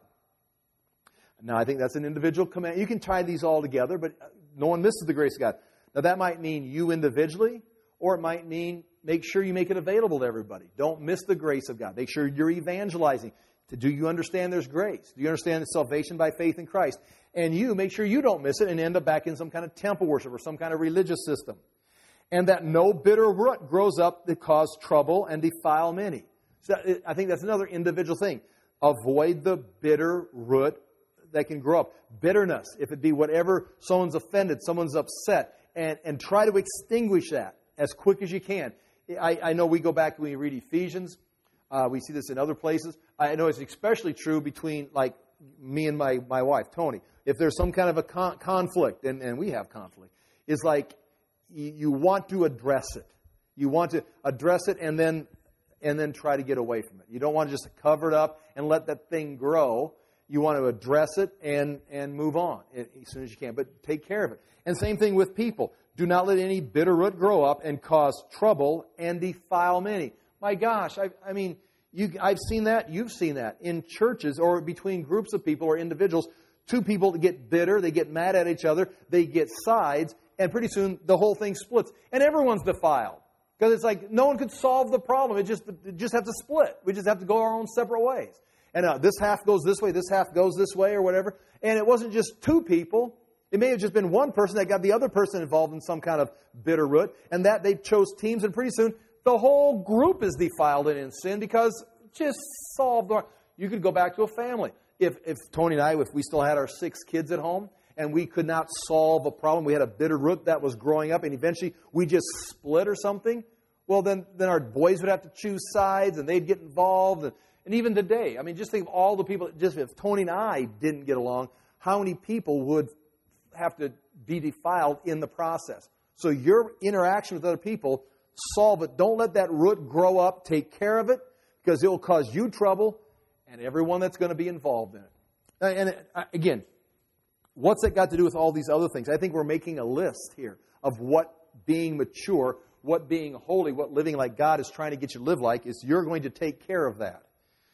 Now, I think that's an individual command. You can tie these all together, but no one misses the grace of God. Now, that might mean you individually, or it might mean make sure you make it available to everybody. Don't miss the grace of God. Make sure you're evangelizing. Do you understand there's grace? Do you understand it's salvation by faith in Christ? And you, make sure you don't miss it and end up back in some kind of temple worship or some kind of religious system. And that no bitter root grows up that cause trouble and defile many. So I think that's another individual thing. Avoid the bitter root that can grow up. Bitterness, if it be whatever, someone's offended, someone's upset, and, and try to extinguish that as quick as you can. I, I know we go back when we read Ephesians. Uh, we see this in other places. I know it's especially true between, like, me and my, my wife, Tony. If there's some kind of a con- conflict, and, and we have conflict, it's like you, you want to address it. You want to address it and then and then try to get away from it. You don't want to just cover it up and let that thing grow. You want to address it and, and move on as soon as you can. But take care of it. And same thing with people. Do not let any bitter root grow up and cause trouble and defile many. My gosh, I, I mean, you, I've seen that. You've seen that in churches or between groups of people or individuals. Two people get bitter. They get mad at each other. They get sides. And pretty soon the whole thing splits. And everyone's defiled. Because it's like no one could solve the problem. It just, it just have to split. We just have to go our own separate ways. And uh, this half goes this way, this half goes this way or whatever. And it wasn't just two people. It may have just been one person that got the other person involved in some kind of bitter root. And that they chose teams. And pretty soon the whole group is defiled and in sin because just solved. The, you could go back to a family. If, if Tony and I, if we still had our six kids at home, and we could not solve a problem, we had a bitter root that was growing up, and eventually we just split or something, well, then, then our boys would have to choose sides, and they'd get involved. And, and even today, I mean, just think of all the people, just if Tony and I didn't get along, how many people would have to be defiled in the process? So your interaction with other people, solve it. Don't let that root grow up. Take care of it, because it will cause you trouble and everyone that's going to be involved in it. And again, what's that got to do with all these other things? I think we're making a list here of what being mature, what being holy, what living like God is trying to get you to live like, is you're going to take care of that.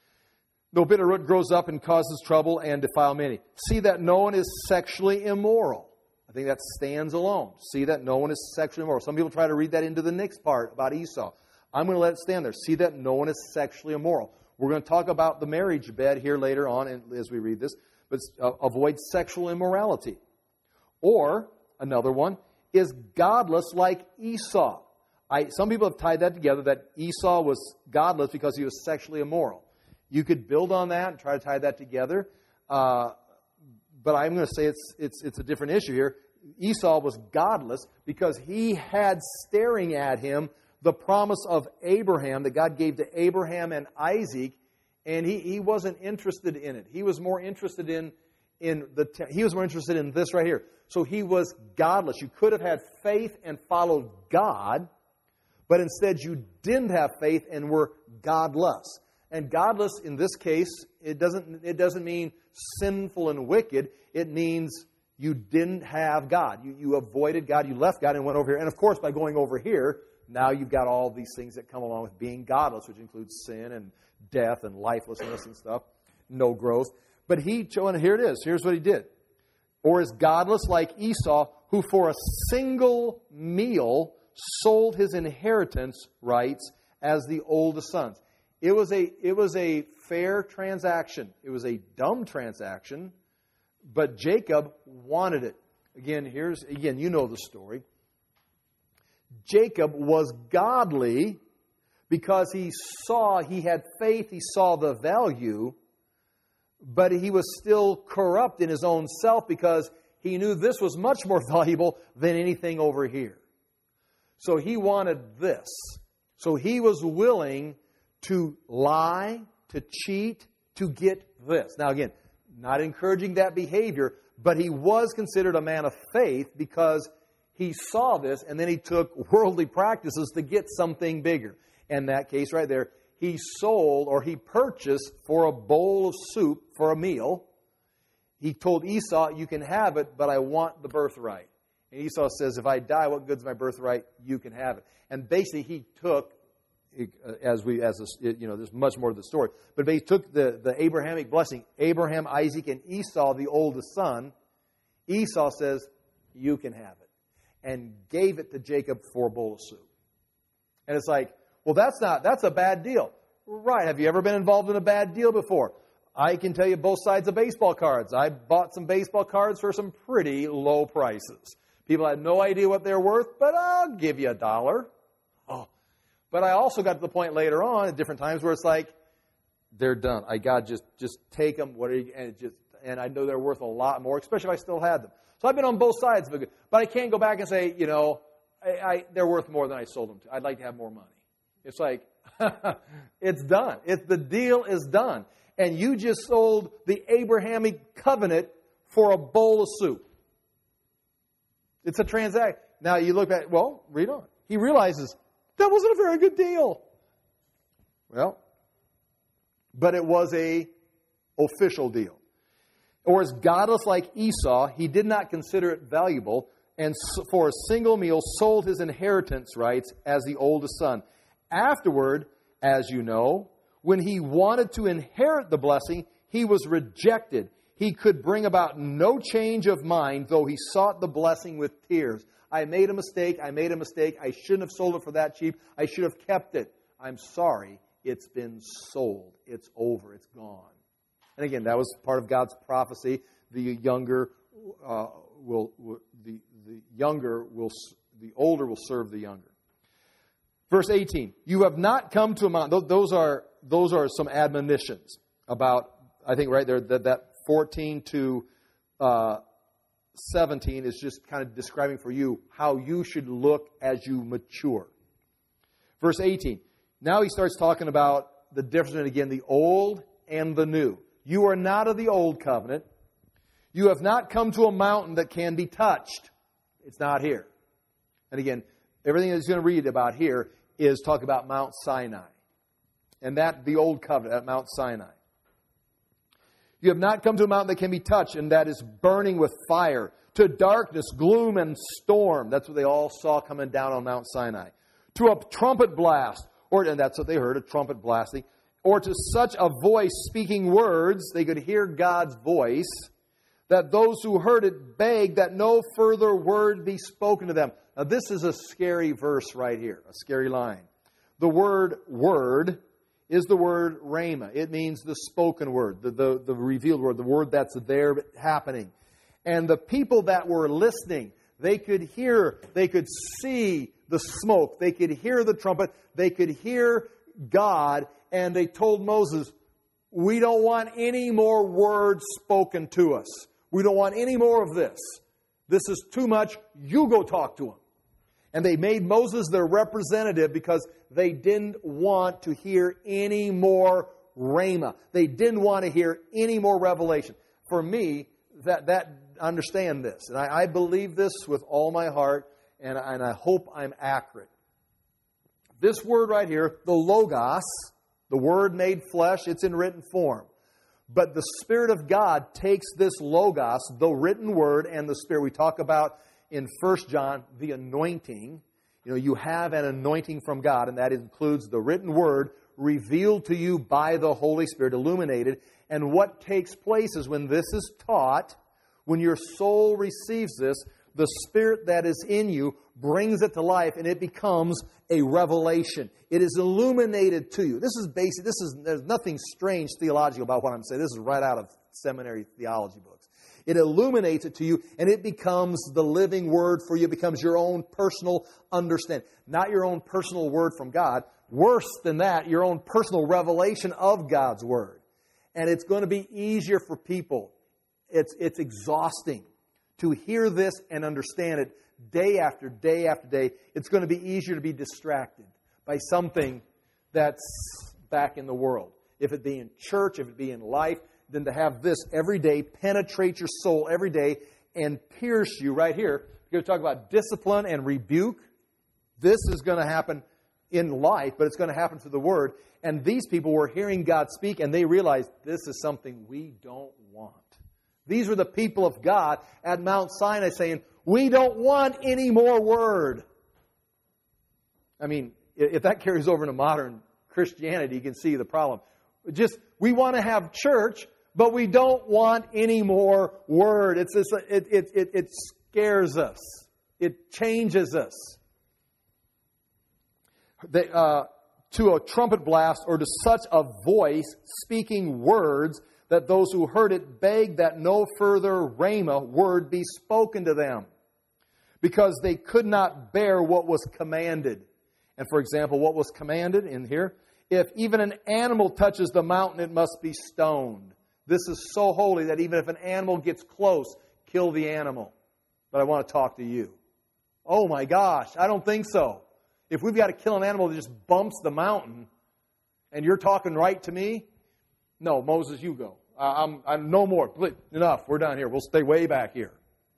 No bitter root grows up and causes trouble and defile many. See that no one is sexually immoral. I think that stands alone. See that no one is sexually immoral. Some people try to read that into the next part about Esau. I'm going to let it stand there. See that no one is sexually immoral. We're going to talk about the marriage bed here later on as we read this. But uh, avoid sexual immorality. Or, another one, is godless like Esau. I, some people have tied that together, that Esau was godless because he was sexually immoral. You could build on that and try to tie that together. Uh, but I'm going to say it's, it's, it's a different issue here. Esau was godless because he had staring at him the promise of Abraham that God gave to Abraham and Isaac. And he, he wasn't interested in it. He was more interested in, in the te- he was more interested in this right here. So he was godless. You could have had faith and followed God, but instead you didn't have faith and were godless. And godless in this case, it doesn't it doesn't mean sinful and wicked. It means you didn't have God. You you avoided God. You left God and went over here. And of course, by going over here, now you've got all these things that come along with being godless, which includes sin and death and lifelessness and stuff, no growth. But he, and here it is, here's what he did. Or is godless like Esau, who for a single meal sold his inheritance rights as the oldest sons. It was a, it was a fair transaction. It was a dumb transaction, but Jacob wanted it. Again, here's, again, you know the story. Jacob was godly because he saw, he had faith, he saw the value, but he was still corrupt in his own self because he knew this was much more valuable than anything over here. So he wanted this. So he was willing to lie, to cheat, to get this. Now again, not encouraging that behavior, but he was considered a man of faith because he saw this and then he took worldly practices to get something bigger. In that case right there, he sold or he purchased for a bowl of soup for a meal. he told Esau, you can have it, but I want the birthright. And Esau says, if I die, what good's my birthright? You can have it. And basically he took, as we, as a, you know, there's much more to the story, but he took the, the Abrahamic blessing, Abraham, Isaac, and Esau, the oldest son. Esau says, you can have it. And gave it to Jacob for a bowl of soup. And it's like, well, that's not, that's a bad deal. Right. Have you ever been involved in a bad deal before? I can tell you both sides of baseball cards. I bought some baseball cards for some pretty low prices. People had no idea what they're worth, but I'll give you a dollar. Oh. But I also got to the point later on at different times where it's like, they're done. I got just, just take them. What are you, and it just, and I know they're worth a lot more, especially if I still had them. So I've been on both sides of it. But I can't go back and say, you know, I, I, they're worth more than I sold them to. I'd like to have more money. It's like, it's done. It's, the deal is done. And you just sold the Abrahamic covenant for a bowl of soup. It's a transaction. Now you look at, well, read on. He realizes that wasn't a very good deal. Well, but it was a official deal. Or as godless like Esau, he did not consider it valuable, and for a single meal sold his inheritance rights as the oldest son. Afterward, as you know, when he wanted to inherit the blessing, he was rejected. He could bring about no change of mind, though he sought the blessing with tears. I made a mistake. I made a mistake. I shouldn't have sold it for that cheap. I should have kept it. I'm sorry. It's been sold. It's over. It's gone. And again, that was part of God's prophecy. The younger uh, will, will the the younger will the older will serve the younger. Verse eighteen. You have not come to a mountain. Those are those are some admonitions about. I think right there that that fourteen to uh, seventeen is just kind of describing for you how you should look as you mature. Verse eighteen. Now he starts talking about the difference between, again, the old and the new. You are not of the old covenant. You have not come to a mountain that can be touched. It's not here. And again, everything that he's going to read about here is talk about Mount Sinai. And that, the old covenant at Mount Sinai. You have not come to a mountain that can be touched, and that is burning with fire, to darkness, gloom, and storm. That's what they all saw coming down on Mount Sinai. To a trumpet blast, or and that's what they heard, a trumpet blasting, or to such a voice speaking words, they could hear God's voice, that those who heard it begged that no further word be spoken to them. Now this is a scary verse right here, a scary line. The word word is the word rhema. It means the spoken word, the, the, the revealed word, the word that's there happening. And the people that were listening, they could hear, they could see the smoke, they could hear the trumpet, they could hear God, and they told Moses, we don't want any more words spoken to us. We don't want any more of this. This is too much. You go talk to him. And they made Moses their representative because they didn't want to hear any more rhema. They didn't want to hear any more revelation. For me, that that understand this. And I, I believe this with all my heart, and, and I hope I'm accurate. This word right here, the Logos, the Word made flesh, it's in written form. But the Spirit of God takes this Logos, the written Word, and the Spirit. We talk about in First John, the anointing. You know, you have an anointing from God, and that includes the written Word revealed to you by the Holy Spirit, illuminated. And what takes place is when this is taught, when your soul receives this, the Spirit that is in you brings it to life, and it becomes a revelation. It is illuminated to you. This is basic. This is there's nothing strange theological about what I'm saying. This is right out of seminary theology books. It illuminates it to you, and it becomes the living word for you. It becomes your own personal understanding. Not your own personal word from God. Worse than that, your own personal revelation of God's word. And it's going to be easier for people. It's, it's exhausting to hear this and understand it day after day after day. It's going to be easier to be distracted by something that's back in the world. If it be in church, if it be in life, than to have this every day penetrate your soul every day and pierce you right here. We're going to talk about discipline and rebuke. This is going to happen in life, but it's going to happen through the Word. And these people were hearing God speak, and they realized this is something we don't want. These were the people of God at Mount Sinai saying, we don't want any more word. I mean, if that carries over into modern Christianity, you can see the problem. Just, we want to have church, but we don't want any more word. It's this, it, it, it, it scares us. It changes us. They, uh, to a trumpet blast or to such a voice speaking words that those who heard it begged that no further rhema word be spoken to them, because they could not bear what was commanded. And for example, what was commanded in here? If even an animal touches the mountain, it must be stoned. This is so holy that even if an animal gets close, kill the animal. But I want to talk to you. Oh my gosh, I don't think so. If we've got to kill an animal that just bumps the mountain, and you're talking right to me, no, Moses, you go. I'm, I'm no more. Enough. We're done here. We'll stay way back here.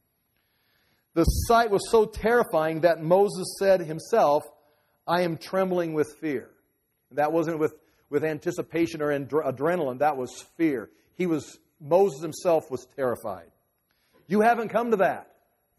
The sight was so terrifying that Moses said himself, I am trembling with fear. That wasn't with, with anticipation or adrenaline. That was fear. He was, Moses himself was terrified. You haven't come to that.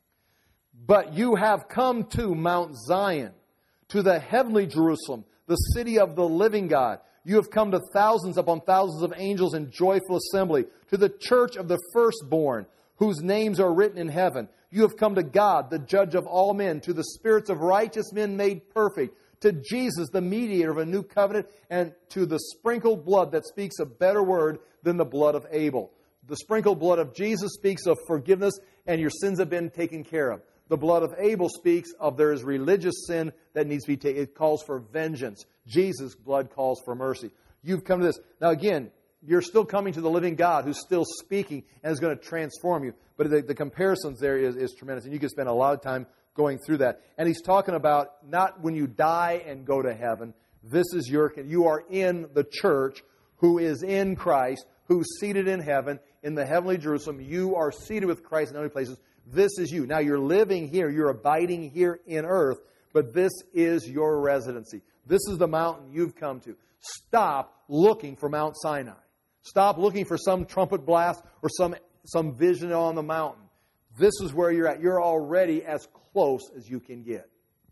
But you have come to Mount Zion, to the heavenly Jerusalem, the city of the living God. You have come to thousands upon thousands of angels in joyful assembly, to the church of the firstborn, whose names are written in heaven. You have come to God, the judge of all men, to the spirits of righteous men made perfect, to Jesus, the mediator of a new covenant, and to the sprinkled blood that speaks a better word than the blood of Abel. The sprinkled blood of Jesus speaks of forgiveness, and your sins have been taken care of. The blood of Abel speaks of there is religious sin that needs to be taken. It calls for vengeance. Jesus' blood calls for mercy. You've come to this. Now again, you're still coming to the living God who's still speaking and is going to transform you. But the, the comparisons there is, is tremendous. And you can spend a lot of time going through that. And he's talking about not when you die and go to heaven. This is your, you are in the church who is in Christ, who's seated in heaven, in the heavenly Jerusalem. You are seated with Christ in other places. This is you. Now you're living here. You're abiding here in earth. But this is your residency. This is the mountain you've come to. Stop looking for Mount Sinai. Stop looking for some trumpet blast or some, some vision on the mountain. This is where you're at. You're already as close as you can get.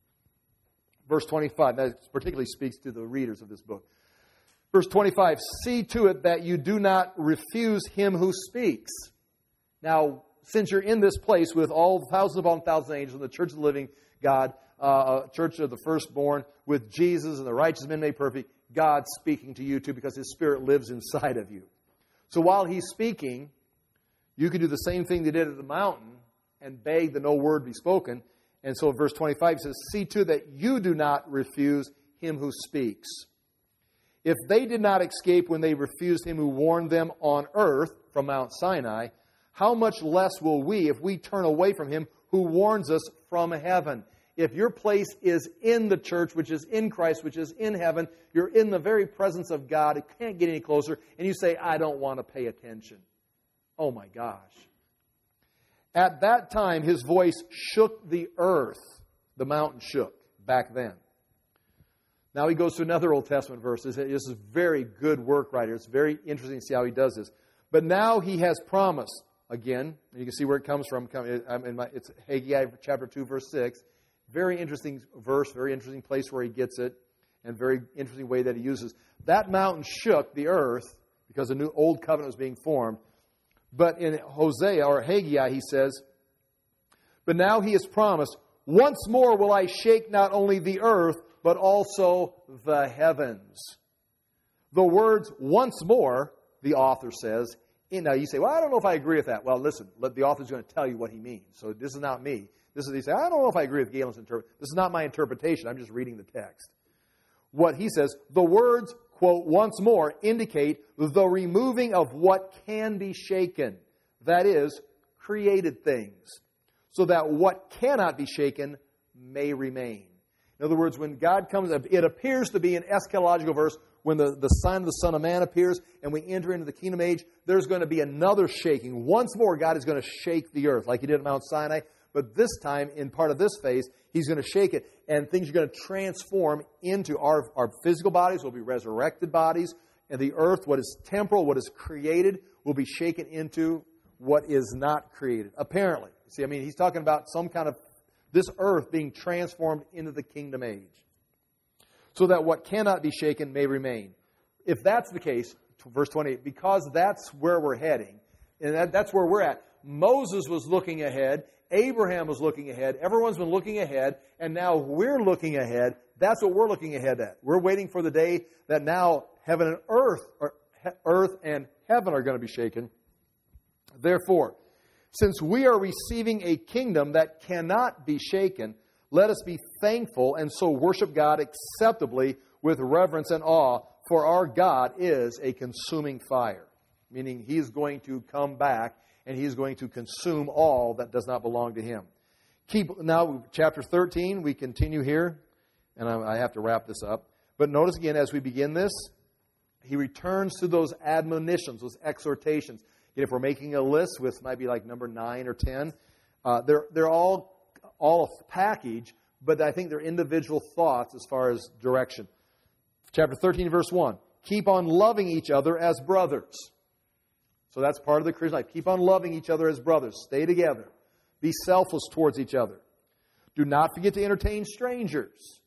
Verse twenty-five, that particularly speaks to the readers of this book. Verse twenty-five, see to it that you do not refuse him who speaks. Now, since you're in this place with all thousands upon thousands of angels in the church of the living God, uh, church of the firstborn, with Jesus and the righteous men made perfect, God's speaking to you too because His Spirit lives inside of you. So while He's speaking, you can do the same thing they did at the mountain and beg that no word be spoken. And so verse twenty-five says, see to that you do not refuse him who speaks. If they did not escape when they refused him who warned them on earth from Mount Sinai, how much less will we if we turn away from him who warns us from heaven? If your place is in the church, which is in Christ, which is in heaven, you're in the very presence of God, it can't get any closer, and you say, I don't want to pay attention. Oh my gosh. At that time, his voice shook the earth. The mountain shook back then. Now he goes to another Old Testament verse. This is very good work right here. It's very interesting to see how he does this. But now he has promised, again, and you can see where it comes from. It's Haggai chapter two, verse six. Very interesting verse, very interesting place where he gets it, and very interesting way that he uses. That mountain shook the earth because a new old covenant was being formed. But in Hosea or Haggai, he says, but now he has promised, once more will I shake not only the earth, but also the heavens. The words once more, the author says, now you say, well, I don't know if I agree with that. Well, listen, the author's going to tell you what he means. So this is not me. This is, he says, I don't know if I agree with Galen's interpretation. This is not my interpretation. I'm just reading the text. What he says, the words, quote, once more, indicate the removing of what can be shaken. That is, created things. So that what cannot be shaken may remain. In other words, when God comes, it appears to be an eschatological verse. When the, the sign of the Son of Man appears and we enter into the kingdom age, there's going to be another shaking. Once more, God is going to shake the earth like He did at Mount Sinai. But this time, in part of this phase, He's going to shake it. And things are going to transform into our, our physical bodies will be resurrected bodies. And the earth, what is temporal, what is created, will be shaken into what is not created. Apparently. See, I mean, he's talking about some kind of this earth being transformed into the kingdom age, so that what cannot be shaken may remain. If that's the case, verse twenty-eight, because that's where we're heading, and that, that's where we're at. Moses was looking ahead. Abraham was looking ahead. Everyone's been looking ahead, and now we're looking ahead. That's what we're looking ahead at. We're waiting for the day that now heaven and earth, or earth and heaven are going to be shaken. Therefore, since we are receiving a kingdom that cannot be shaken, let us be thankful and so worship God acceptably with reverence and awe, for our God is a consuming fire. Meaning He is going to come back and He is going to consume all that does not belong to Him. Keep now, chapter thirteen, we continue here, and I, I have to wrap this up. But notice again, as we begin this, he returns to those admonitions, those exhortations. If we're making a list, which might be like number nine or ten, uh, they're they're all all a package, but I think they're individual thoughts as far as direction. Chapter thirteen, verse one, keep on loving each other as brothers. So that's part of the Christian life. Keep on loving each other as brothers. Stay together. Be selfless towards each other. Do not forget to entertain strangers.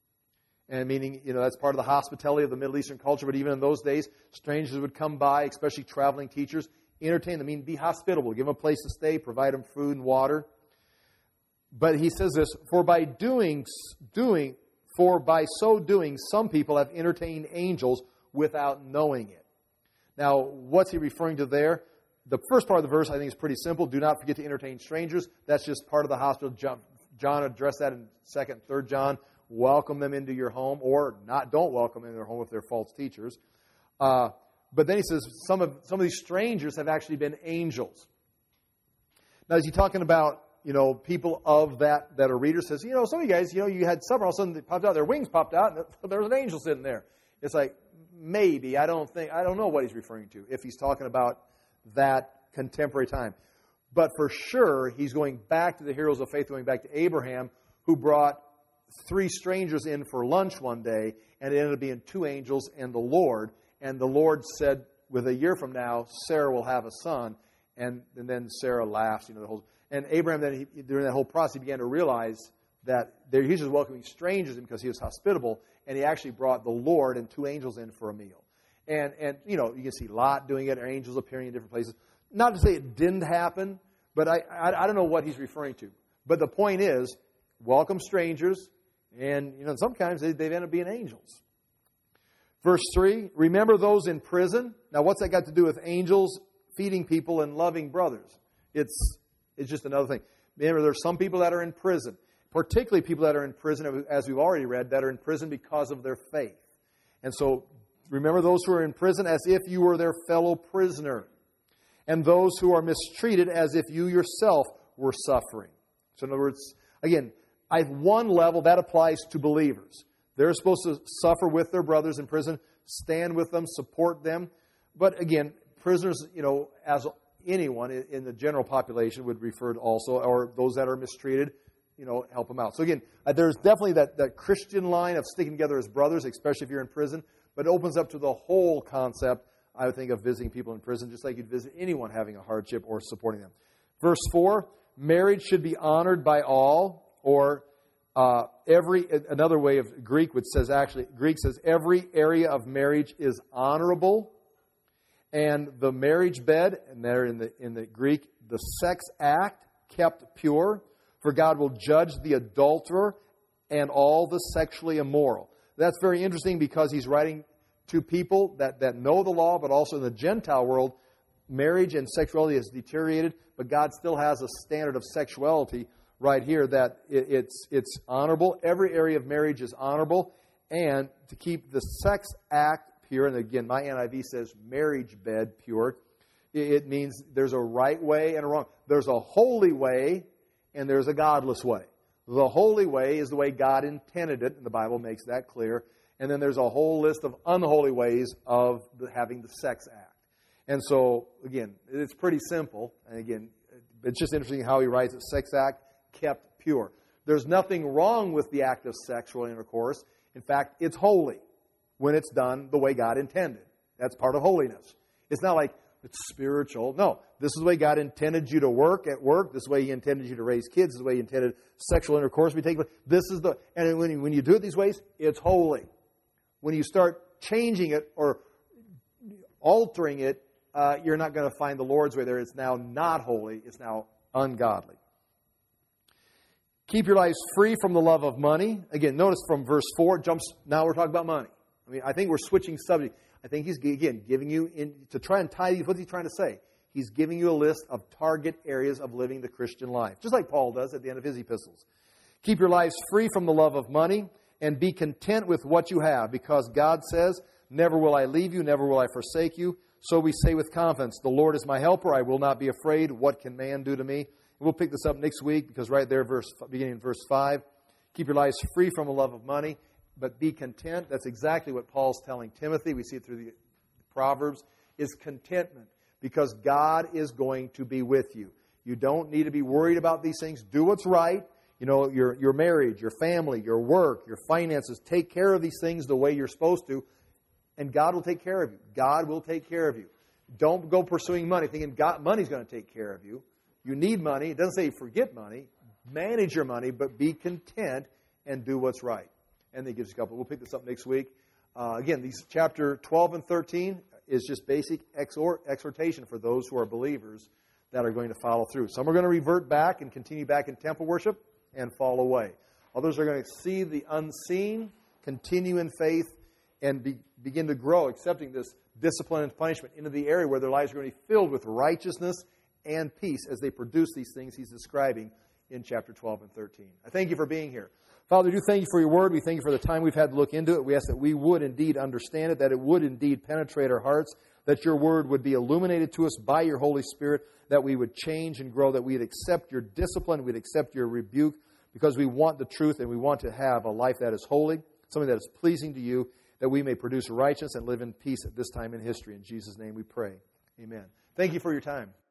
And meaning, you know, that's part of the hospitality of the Middle Eastern culture, but even in those days, strangers would come by, especially traveling teachers. Entertain them. I mean, be hospitable. Give them a place to stay. Provide them food and water. But he says this, for by doing, doing, for by so doing, some people have entertained angels without knowing it. Now, what's he referring to there? The first part of the verse, I think, is pretty simple. Do not forget to entertain strangers. That's just part of the hospital. John, John addressed that in second and third John. Welcome them into your home, or not. Don't welcome them into their home if they're false teachers. Uh, But then he says some of some of these strangers have actually been angels. Now, is he talking about, you know, people of that that a reader says, you know, some of you guys, you know, you had supper, all of a sudden they popped out, their wings popped out, and there was an angel sitting there. It's like, maybe, I don't think, I don't know what he's referring to, if he's talking about that contemporary time. But for sure, he's going back to the heroes of faith, going back to Abraham, who brought three strangers in for lunch one day, and it ended up being two angels and the Lord. And the Lord said, with a year from now, Sarah will have a son. And, and then Sarah laughs. You know, the whole, and Abraham, then he, during that whole process, he began to realize that he was just welcoming strangers in because he was hospitable. And he actually brought the Lord and two angels in for a meal. And, and you know, you can see Lot doing it, or angels appearing in different places. Not to say it didn't happen, but I, I, I don't know what he's referring to. But the point is, welcome strangers. And, you know, sometimes they, they've ended up being angels. Verse three, remember those in prison. Now, what's that got to do with angels feeding people and loving brothers? It's it's just another thing. Remember, there's some people that are in prison, particularly people that are in prison, as we've already read, that are in prison because of their faith. And so, remember those who are in prison as if you were their fellow prisoner, and those who are mistreated as if you yourself were suffering. So, in other words, again, at one level, that applies to believers. They're supposed to suffer with their brothers in prison, stand with them, support them. But again, prisoners, you know, as anyone in the general population would refer to also, or those that are mistreated, you know, help them out. So again, there's definitely that, that Christian line of sticking together as brothers, especially if you're in prison. But it opens up to the whole concept, I would think, of visiting people in prison, just like you'd visit anyone having a hardship or supporting them. Verse four, marriage should be honored by all, or Uh, every another way of Greek, which says actually Greek says every area of marriage is honorable, and the marriage bed, and there in the in the Greek, the sex act kept pure, for God will judge the adulterer and all the sexually immoral. That's very interesting because he's writing to people that, that know the law, but also in the Gentile world, marriage and sexuality has deteriorated, but God still has a standard of sexuality right here that it, it's it's honorable. Every area of marriage is honorable, and to keep the sex act pure, and again, my N I V says marriage bed pure, it, it means there's a right way and a wrong. There's a holy way, and there's a godless way. The holy way is the way God intended it, and the Bible makes that clear. And then there's a whole list of unholy ways of the, having the sex act. And so, again, it's pretty simple. And again, it's just interesting how he writes it, sex act kept pure. There's nothing wrong with the act of sexual intercourse. In fact, it's holy when it's done the way God intended. That's part of holiness. It's not like, it's spiritual. No, this is the way God intended you to work at work. This is the way He intended you to raise kids. This is the way He intended sexual intercourse to be taken. This is the, and when you, when you do it these ways, it's holy. When you start changing it or altering it, uh, you're not going to find the Lord's way there. It's now not holy. It's now ungodly. Keep your lives free from the love of money. Again, notice from verse four, jumps, now we're talking about money. I mean, I think we're switching subject. I think he's, again, giving you, in, to try and tie these, what's he trying to say? He's giving you a list of target areas of living the Christian life, just like Paul does at the end of his epistles. Keep your lives free from the love of money and be content with what you have, because God says, never will I leave you, never will I forsake you. So we say with confidence, the Lord is my helper, I will not be afraid. What can man do to me? And we'll pick this up next week, because right there, verse beginning in verse five, keep your lives free from the love of money, but be content. That's exactly what Paul's telling Timothy. We see it through the Proverbs, is contentment, because God is going to be with you. You don't need to be worried about these things. Do what's right. You know, your, your marriage, your family, your work, your finances. Take care of these things the way you're supposed to, and God will take care of you. God will take care of you. Don't go pursuing money thinking God, money's going to take care of you. You need money. It doesn't say forget money. Manage your money, but be content and do what's right. And then it gives you a couple. We'll pick this up next week. Uh, again, these chapter twelve and thirteen is just basic exhort, exhortation for those who are believers that are going to follow through. Some are going to revert back and continue back in temple worship and fall away. Others are going to see the unseen, continue in faith, and be, begin to grow, accepting this discipline and punishment into the area where their lives are going to be filled with righteousness and peace as they produce these things he's describing in chapter twelve and thirteen. I thank you for being here. Father, we do thank you for your word. We thank you for the time we've had to look into it. We ask that we would indeed understand it, that it would indeed penetrate our hearts, that your word would be illuminated to us by your Holy Spirit, that we would change and grow, that we'd accept your discipline, we'd accept your rebuke, because we want the truth and we want to have a life that is holy, something that is pleasing to you, that we may produce righteousness and live in peace at this time in history. In Jesus' name we pray. Amen. Thank you for your time.